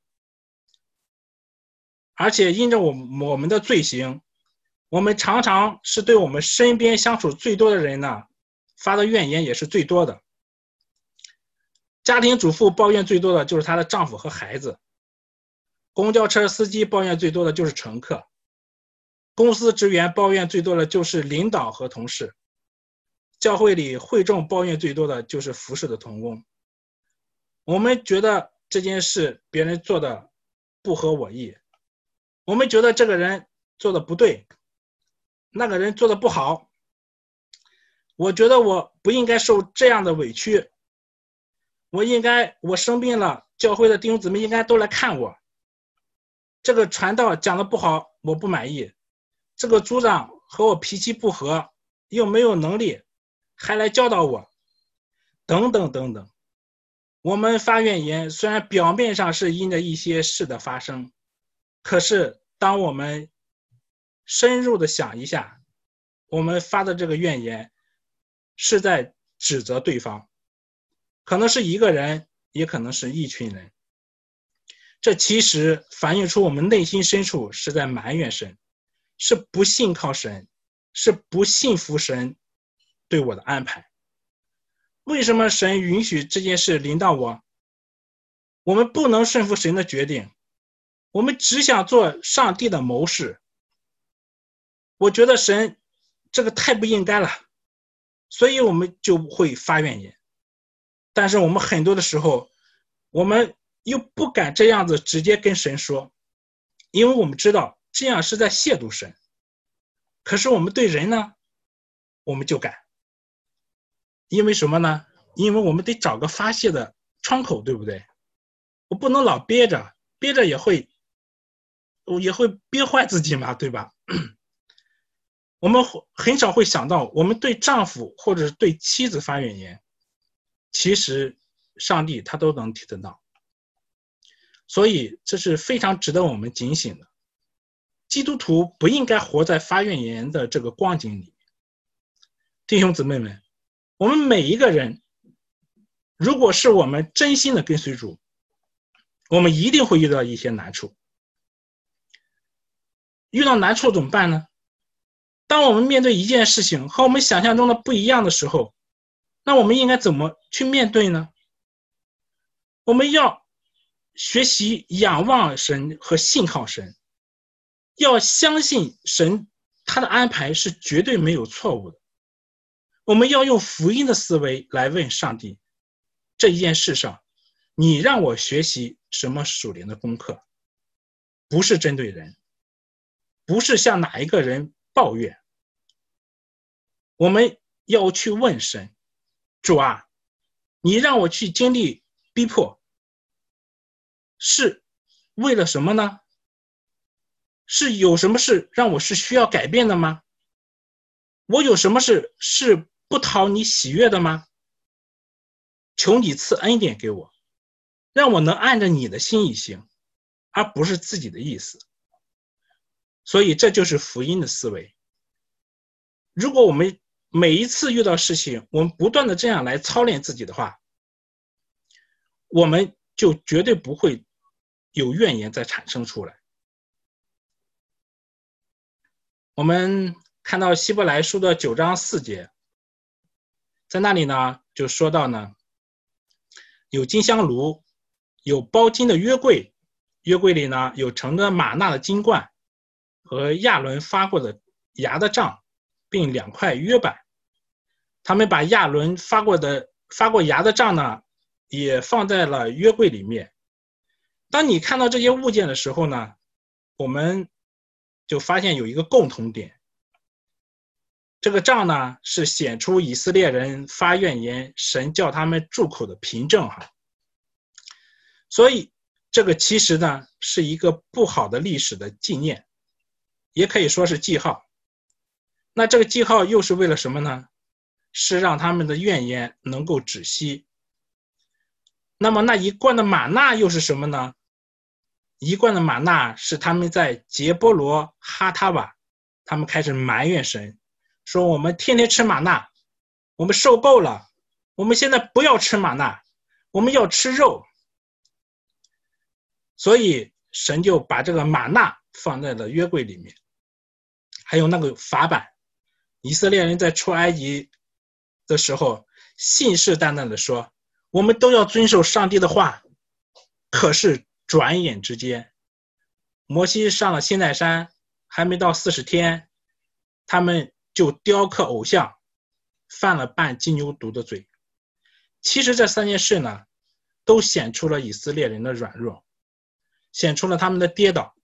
而且因着我们的罪行，我们常常是对我们身边相处最多的人呢发的怨言也是最多的。家庭主妇抱怨最多的就是她的丈夫和孩子，公交车司机抱怨最多的就是乘客，公司职员抱怨最多的就是领导和同事，教会里会众抱怨最多的就是服侍的同工。我们觉得这件事别人做的不合我意，我们觉得这个人做的不对，那个人做的不好，我觉得我不应该受这样的委屈，我生病了，教会的弟兄姊妹应该都来看我，这个传道讲的不好，我不满意，这个组长和我脾气不合，又没有能力，还来教导我，等等等等。我们发怨言虽然表面上是因着一些事的发生，可是当我们深入的想一下，我们发的这个怨言是在指责对方，可能是一个人，也可能是一群人。这其实反映出我们内心深处是在埋怨神，是不信靠神，是不信服神对我的安排。为什么神允许这件事临到我？我们不能顺服神的决定，我们只想做上帝的谋士。我觉得神这个太不应该了，所以我们就会发怨言。但是我们很多的时候，我们又不敢这样子直接跟神说，因为我们知道这样是在亵渎神。可是我们对人呢，我们就敢。因为什么呢？因为我们得找个发泄的窗口，对不对？我不能老憋着，憋着也会憋坏自己嘛，对吧？我们很少会想到，我们对丈夫或者是对妻子发怨言，其实上帝他都能听得到。 所以这是非常值得我们警醒的。基督徒不应该活在发怨言的这个光景里。弟兄姊妹们，我们每一个人，如果是我们真心的跟随主，我们一定会遇到一些难处。遇到难处怎么办呢？当我们面对一件事情和我们想象中的不一样的时候，那我们应该怎么去面对呢？我们要学习仰望神和信靠神，要相信神他的安排是绝对没有错误的。我们要用福音的思维来问上帝，这一件事上你让我学习什么属灵的功课，不是针对人，不是向哪一个人抱怨。我们要去问神，主啊，你让我去经历逼迫，是为了什么呢？是有什么事让我是需要改变的吗？我有什么事是不讨你喜悦的吗？求你赐恩典给我，让我能按着你的心意行，而不是自己的意思。所以这就是福音的思维。如果我们每一次遇到事情，我们不断的这样来操练自己的话，我们就绝对不会有怨言再产生出来。我们看到希伯来书的9章4节，在那里呢就说到呢，有金香炉，有包金的约柜，约柜里呢有盛着玛纳的金罐和亚伦发过的芽的杖，并2块约版。他们把亚伦发过芽的杖呢也放在了约柜里面。当你看到这些物件的时候呢，我们就发现有一个共同点，这个杖呢是显出以色列人发怨言，神叫他们住口的凭证哈。所以这个其实呢是一个不好的历史的纪念，也可以说是记号。那这个记号又是为了什么呢？是让他们的怨言能够止息。那么那一罐的玛纳又是什么呢？一罐的玛纳是他们在杰波罗哈塔瓦，他们开始埋怨神，说我们天天吃玛纳，我们受够了，我们现在不要吃玛纳，我们要吃肉。所以神就把这个玛纳放在了约柜里面。还有那个法版，以色列人在出埃及的时候信誓旦旦的说，我们都要遵守上帝的话。可是转眼之间，摩西上了西奈山，还没到40天，他们就雕刻偶像，犯了拌金牛犊的罪。其实这3件事呢，都显出了以色列人的软弱，显出了他们的跌倒。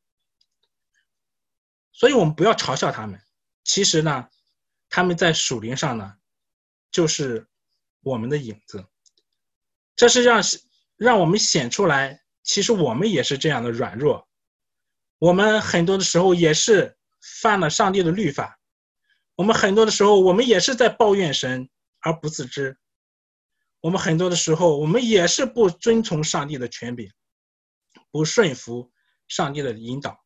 所以我们不要嘲笑他们，其实呢，他们在属灵上呢，就是我们的影子。这是让我们显出来，其实我们也是这样的软弱。我们很多的时候也是犯了上帝的律法，我们很多的时候我们也是在抱怨神而不自知，我们很多的时候我们也是不遵从上帝的权柄，不顺服上帝的引导。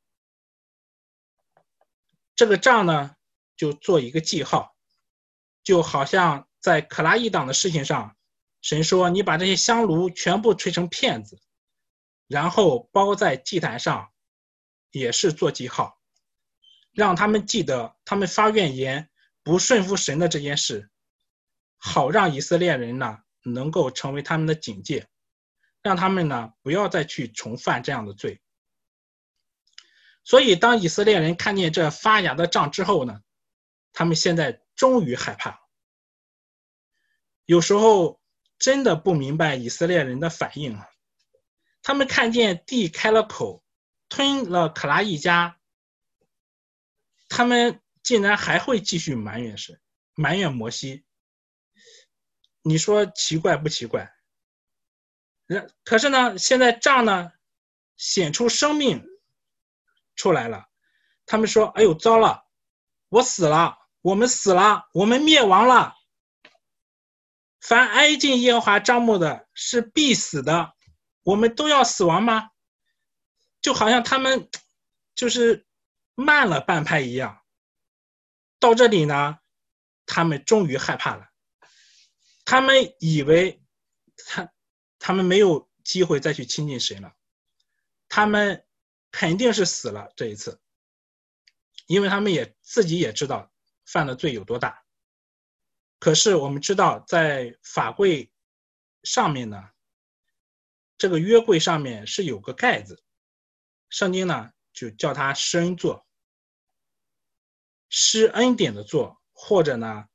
这个杖呢就做一个记号，就好像在可拉一党的事情上，神说你把这些香炉全部吹成片子，然后包在祭坛上，也是做记号，让他们记得他们发怨言不顺服神的这件事，好让以色列人呢能够成为他们的警戒，让他们呢不要再去重犯这样的罪。所以当以色列人看见这发芽的杖之后呢，他们现在终于害怕。有时候真的不明白以色列人的反应，他们看见地开了口吞了可拉一家，他们竟然还会继续埋怨神，埋怨摩西。你说奇怪不奇怪？可是呢，现在杖呢显出生命出来了，他们说，哎呦糟了，我死了，我们死了，我们灭亡了。凡挨近耶和华帐幕的是必死的，我们都要死亡吗？ 就好像他们就是慢了半拍一样。到这里呢，他们终于害怕了，他们以为他们没有机会再去亲近神了，他们肯定是死了这一次，因为他们自己也知道犯的罪有多大。可是我们知道在法柜上面呢，这个约柜上面是有个盖子，圣经呢就叫它施恩座，施恩典的座，或者呢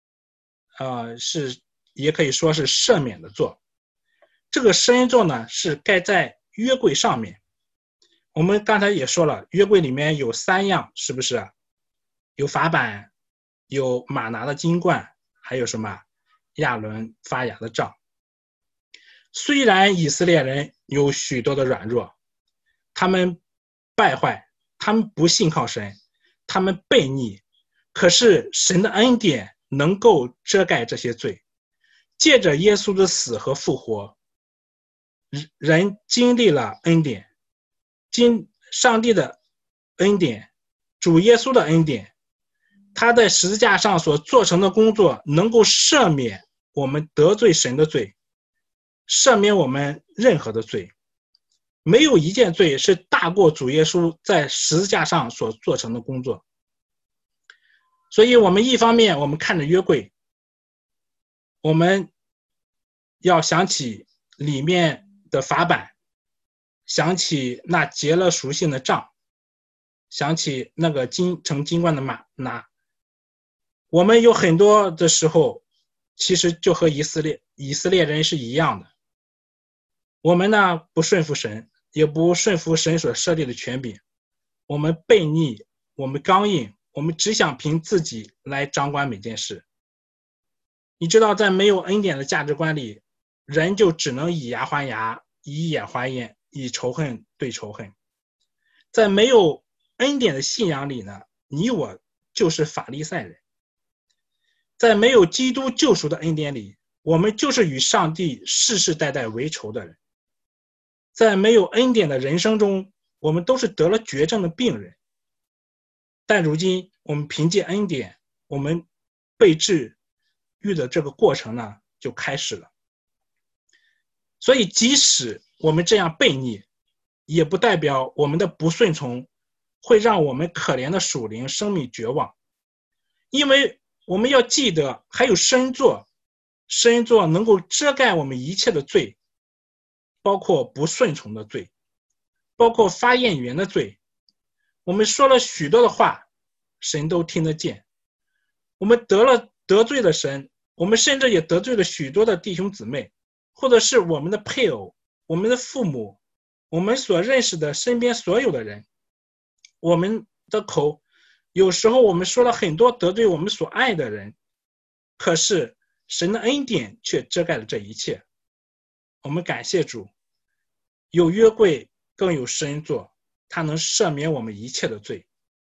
也可以说是赦免的座。这个施恩座呢是盖在约柜上面。我们刚才也说了，约柜里面有3样，是不是？有法版，有玛拿的金冠，还有什么亚伦发芽的杖。虽然以色列人有许多的软弱，他们败坏，他们不信靠神，他们悖逆，可是神的恩典能够遮盖这些罪。借着耶稣的死和复活，人经历了恩典，上帝的恩典，主耶稣的恩典，他在十字架上所做成的工作能够赦免我们得罪神的罪，赦免我们任何的罪。没有一件罪是大过主耶稣在十字架上所做成的工作。所以我们一方面我们看着约柜，我们要想起里面的法版，想起那结了属性的杖，想起那个成金冠的玛拿。我们有很多的时候其实就和以色列人是一样的，我们呢不顺服神，也不顺服神所设立的权柄，我们悖逆，我们刚硬，我们只想凭自己来掌管每件事。你知道在没有恩典的价值观里，人就只能以牙还牙，以眼还眼，以仇恨对仇恨。在没有恩典的信仰里呢，你我就是法利赛人。在没有基督救赎的恩典里，我们就是与上帝世世代代为仇的人。在没有恩典的人生中，我们都是得了绝症的病人。但如今我们凭借恩典，我们被治愈的这个过程呢就开始了。所以即使我们这样悖逆，也不代表我们的不顺从会让我们可怜的属灵生命绝望。因为我们要记得还有施恩座，施恩座能够遮盖我们一切的罪，包括不顺从的罪，包括发言语言的罪。我们说了许多的话，神都听得见。我们得罪了神，我们甚至也得罪了许多的弟兄姊妹，或者是我们的配偶，我们的父母，我们所认识的身边所有的人。我们的口有时候我们说了很多得罪我们所爱的人，可是神的恩典却遮盖了这一切。我们感谢主，有约柜更有施恩座，它能赦免我们一切的罪。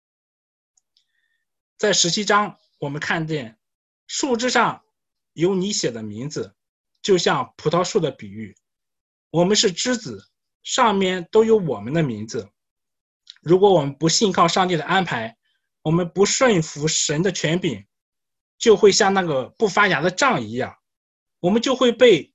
在17章我们看见树枝上有你写的名字，就像葡萄树的比喻，我们是枝子，上面都有我们的名字。如果我们不信靠上帝的安排，我们不顺服神的权柄，就会像那个不发芽的杖一样，我们就会被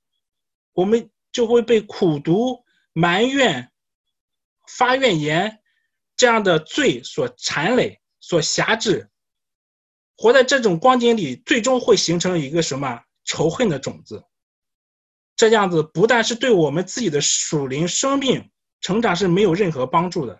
苦毒、埋怨、发怨言这样的罪所缠累、所辖制。活在这种光景里，最终会形成一个什么仇恨的种子。这样子不但是对我们自己的属灵生命成长是没有任何帮助的，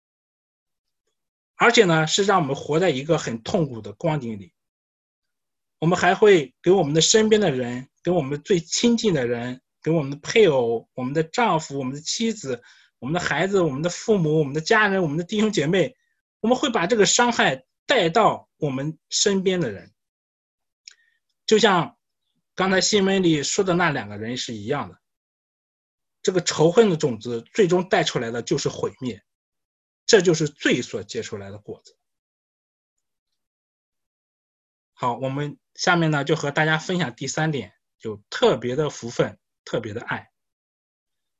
而且呢，是让我们活在一个很痛苦的光景里。我们还会给我们的身边的人，给我们最亲近的人，给我们的配偶、我们的丈夫、我们的妻子、我们的孩子、我们的父母、我们的家人、我们的弟兄姐妹，我们会把这个伤害带到我们身边的人。就像刚才新闻里说的那2个人是一样的，这个仇恨的种子最终带出来的就是毁灭，这就是罪所结出来的果子。好，我们下面呢就和大家分享第3点，有特别的福分，特别的爱。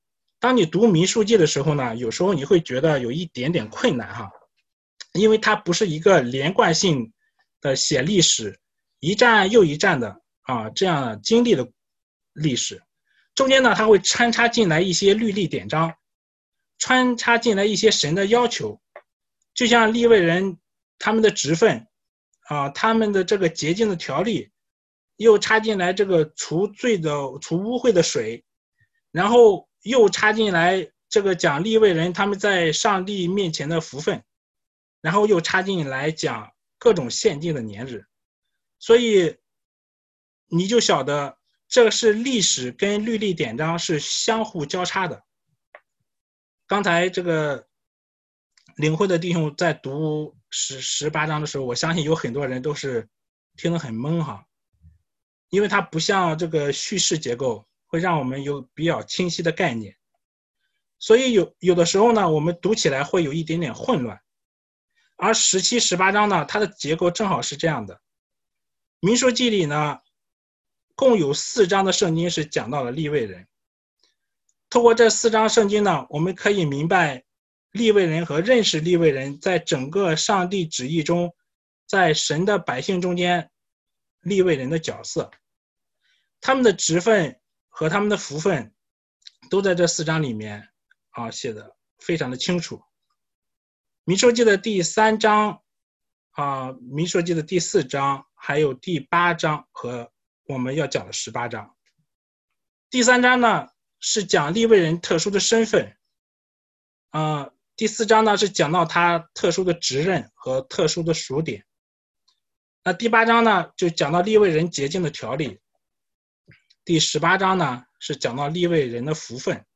当你读民数记的时候呢，有时候你会觉得有一点点困难哈，因为它不是一个连贯性的写历史，一站又一站的这样经历的历史，中间呢它会穿插进来一些律例典章，穿插进来一些神的要求，就像利未人他们的职分他们的这个洁净的条例，又插进来这个除污秽的水，然后又插进来这个讲利未人他们在上帝面前的福分，然后又插进来讲各种限定的年日，所以你就晓得这是历史跟律例典章是相互交叉的。刚才这个领会的弟兄在读18章的时候，我相信有很多人都是听得很懵哈，因为它不像这个叙事结构会让我们有比较清晰的概念，所以有的时候呢，我们读起来会有一点点混乱。而17、18章呢，它的结构正好是这样的。民数记里呢，共有4章的圣经是讲到了利未人。透过这4章圣经呢，我们可以明白利未人和认识利未人在整个上帝旨意中，在神的百姓中间利未人的角色，他们的职分和他们的福分都在这4章里面写的非常的清楚。民数记的第3章民数记的第4章还有第8章和我们要讲的18章。第3章呢是讲利未人特殊的身份，第4章呢是讲到他特殊的职任和特殊的数点，那第8章呢就讲到利未人洁净的条例，第18章呢是讲到利未人的福分，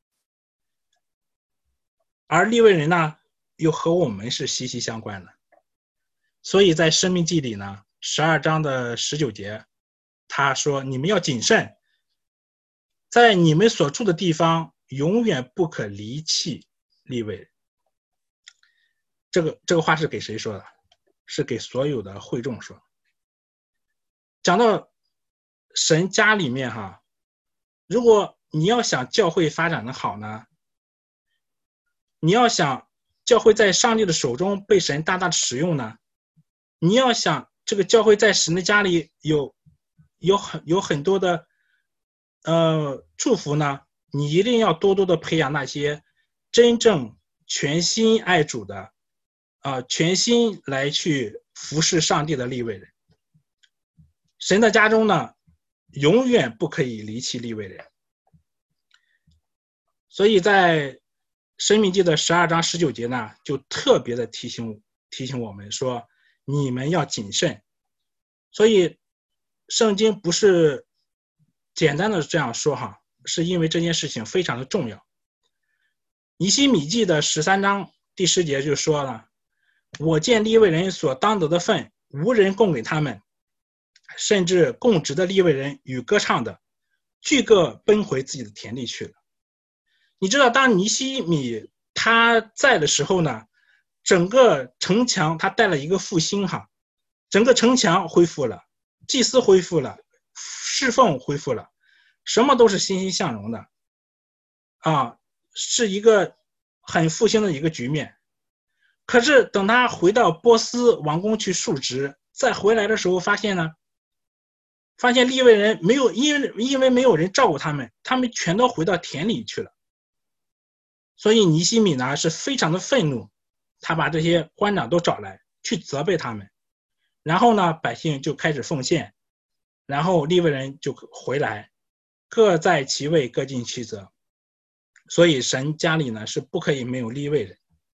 而利未人呢又和我们是息息相关的。所以在申命记里呢12章的19节，他说你们要谨慎，在你们所住的地方永远不可离弃利未人。这个话是给谁说的？是给所有的会众说。讲到神家里面如果你要想教会发展的好呢，你要想教会在上帝的手中被神大大的使用呢，你要想这个教会在神的家里有很多的祝福呢，你一定要多多的培养那些真正全心爱主的全心来去服侍上帝的利未人。神的家中呢永远不可以离弃利未人。所以在申命记的12章19节呢，就特别的提醒我们说，你们要谨慎。所以圣经不是简单的这样说是因为这件事情非常的重要。尼希米记的13章第10节就说了，我见利未人所当得的份无人供给他们，甚至供职的利未人与歌唱的俱各奔回自己的田地去了。你知道当尼希米他在的时候呢，整个城墙他带了一个复兴整个城墙恢复了，祭司恢复了，侍奉恢复了，什么都是欣欣向荣的是一个很复兴的一个局面。可是等他回到波斯王宫去述职，再回来的时候发现利未人没有，因为没有人照顾他们全都回到田里去了。所以尼希米呢是非常的愤怒，他把这些官长都找来去责备他们，然后呢百姓就开始奉献，然后利未人就回来，各在其位，各尽其责。所以神家里呢是不可以没有利未人。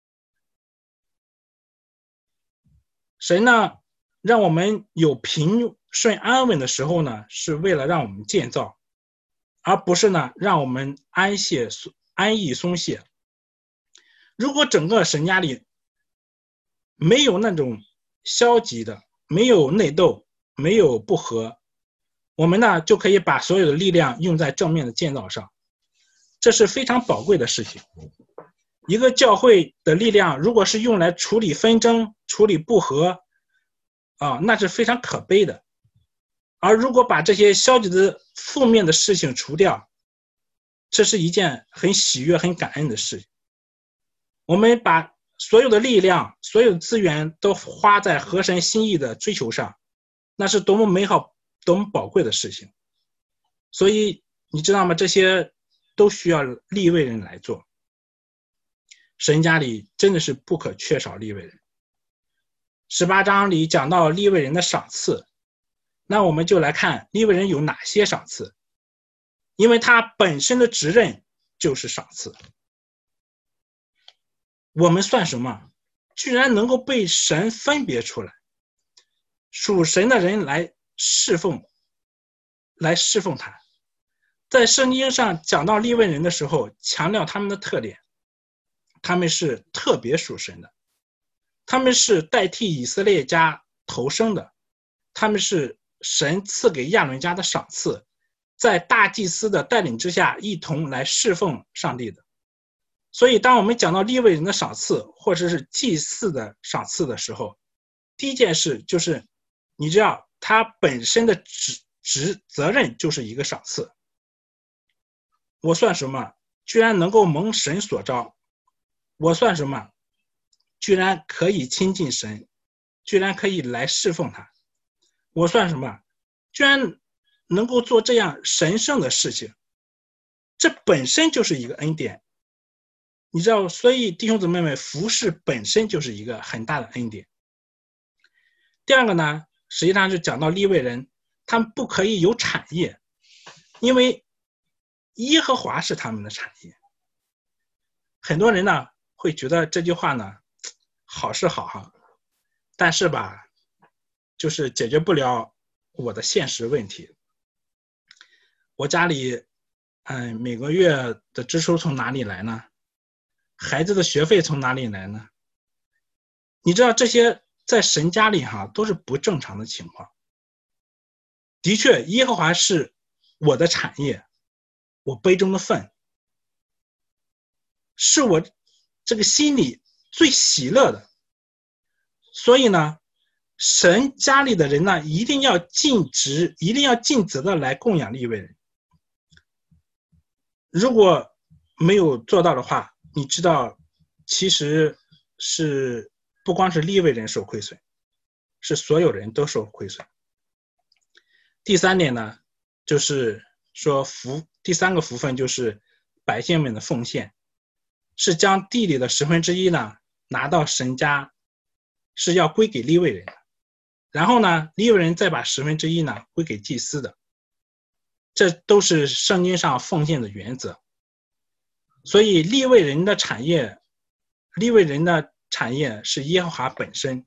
神呢让我们有平顺安稳的时候呢，是为了让我们建造，而不是呢让我们安逸松懈。如果整个神家里没有那种消极的，没有内斗，没有不和，我们呢就可以把所有的力量用在正面的建造上，这是非常宝贵的事情。一个教会的力量如果是用来处理纷争，处理不和那是非常可悲的。而如果把这些消极的负面的事情除掉， 这是一件很喜悦、很感恩的事。我们把所有的力量、所有的资源都花在合神心意的追求上，那是多么美好、多么宝贵的事情。所以你知道吗？这些都需要利未人来做。神家里真的是不可缺少利未人。18章里讲到利未人的赏赐，那我们就来看利未人有哪些赏赐，因为他本身的职任就是赏赐。我们算什么？居然能够被神分别出来，属神的人来侍奉他。在圣经上讲到利未人的时候，强调他们的特点，他们是特别属神的，他们是代替以色列家投生的，他们是神赐给亚伦家的赏赐，在大祭司的带领之下一同来侍奉上帝的。所以当我们讲到利未人的赏赐或者是祭祀的赏赐的时候，第一件事就是你知道他本身的责任就是一个赏赐。我算什么？居然能够蒙神所召。我算什么？居然可以亲近神，居然可以来侍奉他。我算什么？居然能够做这样神圣的事情，这本身就是一个恩典。你知道，所以弟兄姊妹们，服事本身就是一个很大的恩典。第二个呢，实际上是讲到利未人，他们不可以有产业，因为耶和华是他们的产业。很多人呢会觉得这句话呢好是好哈，但是吧，就是解决不了我的现实问题。我家里每个月的支出从哪里来呢？孩子的学费从哪里来呢？你知道这些在神家里都是不正常的情况。的确，耶和华是我的产业，我杯中的分，是我这个心里最喜乐的。所以呢，神家里的人呢，一定要尽职，一定要尽责的来供养利未人。如果没有做到的话，你知道，其实是不光是利未人受亏损，是所有人都受亏损。第三点呢，就是说第三个福分就是百姓们的奉献，是将地里的1/10呢拿到神家，是要归给利未人的。然后呢，利未人再把1/10呢归给祭司的。这都是圣经上奉献的原则。所以利未人的产业是耶和华本身。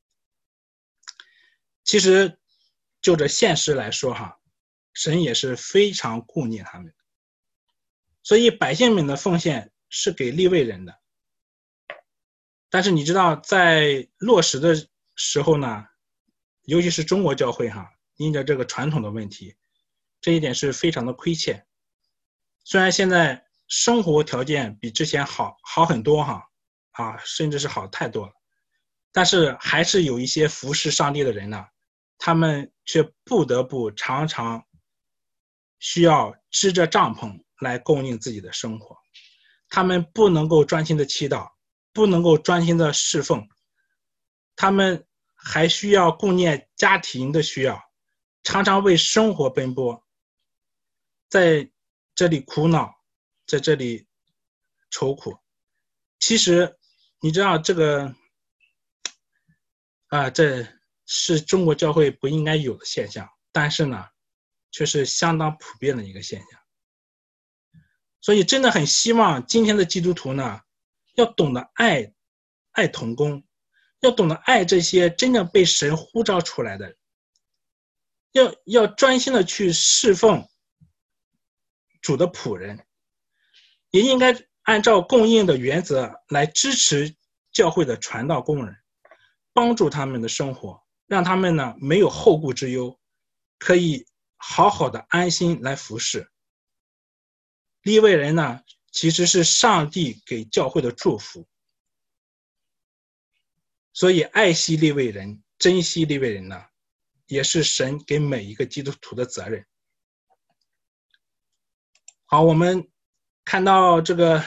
其实就这现实来说神也是非常顾念他们。所以百姓们的奉献是给利未人的。但是你知道在落实的时候呢，尤其是中国教会因着这个传统的问题，这一点是非常的亏欠。虽然现在生活条件比之前好很多甚至是好太多了，但是还是有一些服侍上帝的人呢，他们却不得不常常需要支着帐篷来供应自己的生活。他们不能够专心的祈祷，不能够专心的侍奉，他们还需要顾念家庭的需要，常常为生活奔波，在这里苦恼，在这里愁苦。其实你知道这个这是中国教会不应该有的现象，但是呢却是相当普遍的一个现象。所以真的很希望今天的基督徒呢，要懂得爱同工，要懂得爱这些真正被神呼召出来的人，要专心的去侍奉主的仆人，也应该按照供应的原则来支持教会的传道工人，帮助他们的生活，让他们呢没有后顾之忧，可以好好的安心来服侍。利未人呢，其实是上帝给教会的祝福，所以爱惜利未人，珍惜利未人呢，也是神给每一个基督徒的责任。好，我们看到这个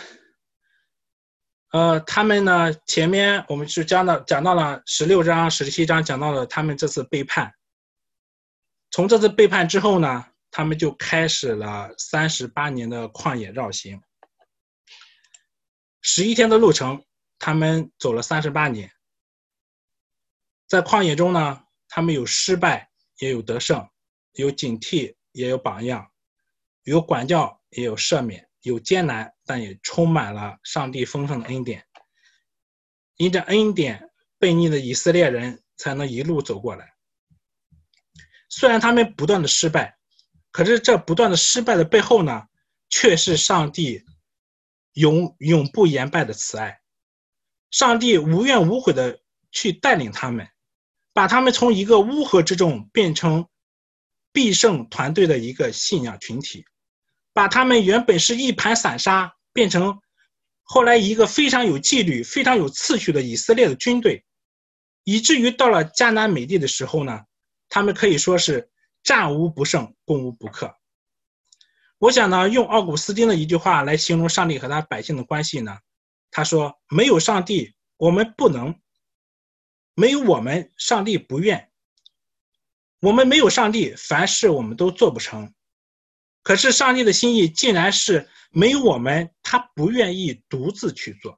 他们呢，前面我们是讲到了16章、17章，讲到了他们这次背叛。从这次背叛之后呢，他们就开始了38年的旷野绕行。11天的路程，他们走了38年。在旷野中呢，他们有失败，也有得胜，有警惕，也有榜样，有管教，也有赦免，有艰难，但也充满了上帝丰盛的恩典。因着恩典，悖逆的以色列人才能一路走过来。虽然他们不断的失败，可是这不断的失败的背后呢，却是上帝永不言败的慈爱。上帝无怨无悔的去带领他们，把他们从一个乌合之众变成必胜团队的一个信仰群体，把他们原本是一盘散沙变成后来一个非常有纪律、非常有次序的以色列的军队，以至于到了迦南美地的时候呢，他们可以说是战无不胜，攻无不克。我想呢，用奥古斯丁的一句话来形容上帝和他百姓的关系呢，他说：没有上帝，我们不能；没有我们，上帝不愿；我们没有上帝，凡事我们都做不成。可是上帝的心意竟然是没有我们，他不愿意独自去做。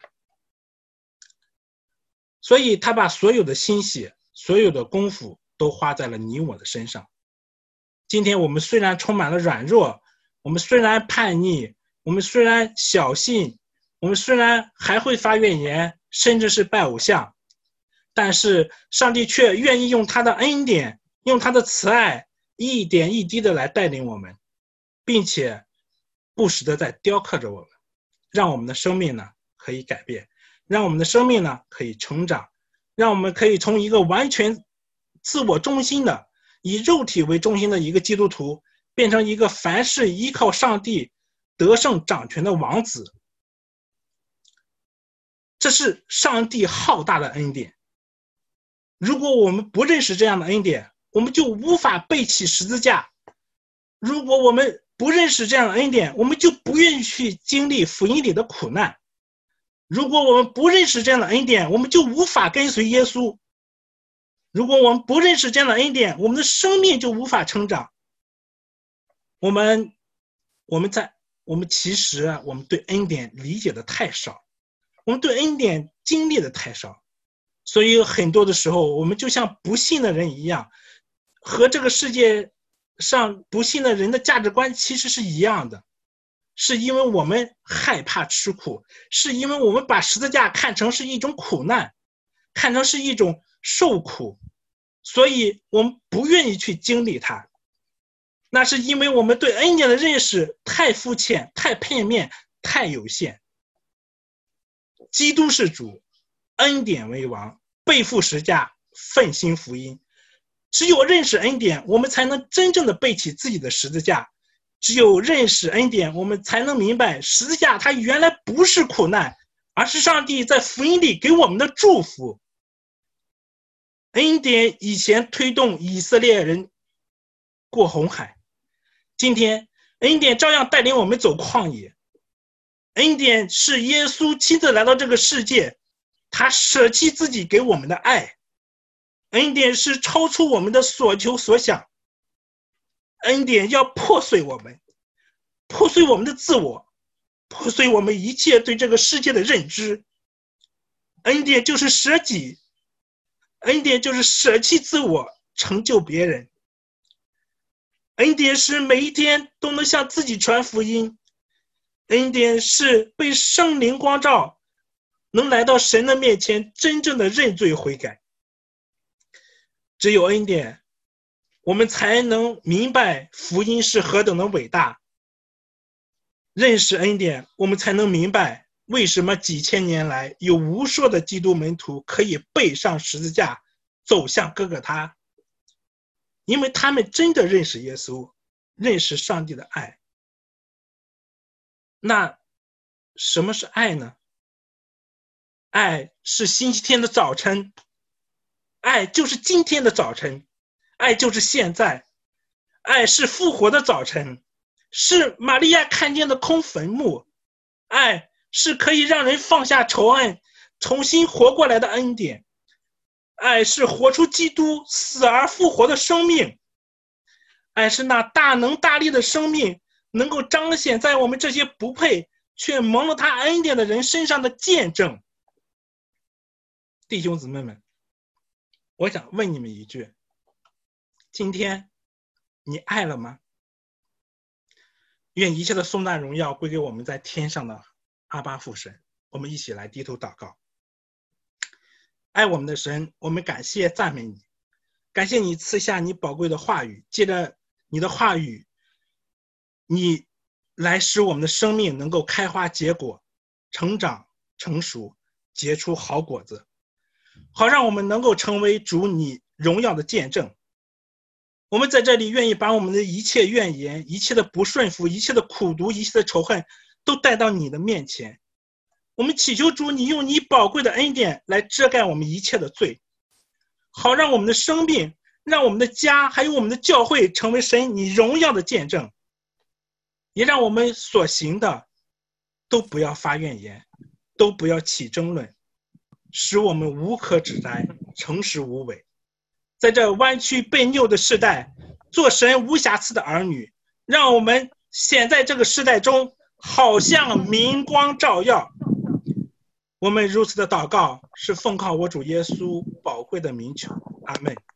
所以他把所有的心血、所有的功夫都花在了你我的身上。今天我们虽然充满了软弱，我们虽然叛逆，我们虽然小信，我们虽然还会发怨言，甚至是拜偶像，但是上帝却愿意用他的恩典，用他的慈爱，一点一滴的来带领我们，并且不时的在雕刻着我们，让我们的生命呢可以改变，让我们的生命呢可以成长，让我们可以从一个完全自我中心的以肉体为中心的一个基督徒，变成一个凡事依靠上帝得胜掌权的王子。这是上帝浩大的恩典。如果我们不认识这样的恩典，我们就无法背起十字架。如果我们不认识这样的恩典，我们就不愿意去经历福音里的苦难。如果我们不认识这样的恩典，我们就无法跟随耶稣。如果我们不认识这样的恩典，我们的生命就无法成长。我们其实我们对恩典理解的太少，我们对恩典经历的太少，所以很多的时候我们就像不信的人一样，和这个世界上不信的人的价值观其实是一样的，是因为我们害怕吃苦，是因为我们把十字架看成是一种苦难，看成是一种受苦，所以我们不愿意去经历它。那是因为我们对恩典的认识太肤浅、太片面、太有限。基督是主，恩典为王，背负十架，奋心福音。只有认识恩典，我们才能真正的背起自己的十字架。只有认识恩典，我们才能明白十字架它原来不是苦难，而是上帝在福音里给我们的祝福。恩典以前推动以色列人过红海，今天恩典照样带领我们走旷野。恩典是耶稣亲自来到这个世界，他舍弃自己给我们的爱。恩典是超出我们的所求所想。恩典要破碎我们，破碎我们的自我，破碎我们一切对这个世界的认知。恩典就是舍己，恩典就是舍弃自我，成就别人。恩典是每一天都能向自己传福音。恩典是被圣灵光照，能来到神的面前真正的认罪悔改。只有恩典，我们才能明白福音是何等的伟大。认识恩典，我们才能明白为什么几千年来有无数的基督门徒可以背上十字架走向哥哥他，因为他们真的认识耶稣，认识上帝的爱。那什么是爱呢？爱是星期天的早晨，爱就是今天的早晨，爱就是现在，爱是复活的早晨，是玛利亚看见的空坟墓， 爱是可以让人放下仇恨，重新活过来的恩典。爱是活出基督死而复活的生命。爱是那大能大力的生命，能够彰显在我们这些不配却蒙了他恩典的人身上的见证。弟兄姊妹们，我想问你们一句，今天你爱了吗？愿一切的颂赞荣耀归给我们在天上的阿爸父神。我们一起来低头祷告。爱我们的神，我们感谢赞美你，感谢你赐下你宝贵的话语，借着你的话语，你来使我们的生命能够开花结果，成长成熟，结出好果子，好让我们能够成为主你荣耀的见证。我们在这里愿意把我们的一切怨言，一切的不顺服，一切的苦毒，一切的仇恨都带到你的面前。我们祈求主你用你宝贵的恩典来遮盖我们一切的罪，好让我们的生命，让我们的家还有我们的教会成为神你荣耀的见证，也让我们所行的都不要发怨言，都不要起争论，使我们无可指摘，诚实无伪。在这弯曲悖拗的世代，做神无瑕疵的儿女，让我们显在这个世代中好像明光照耀。我们如此的祷告是奉靠我主耶稣宝贵的名求，阿们。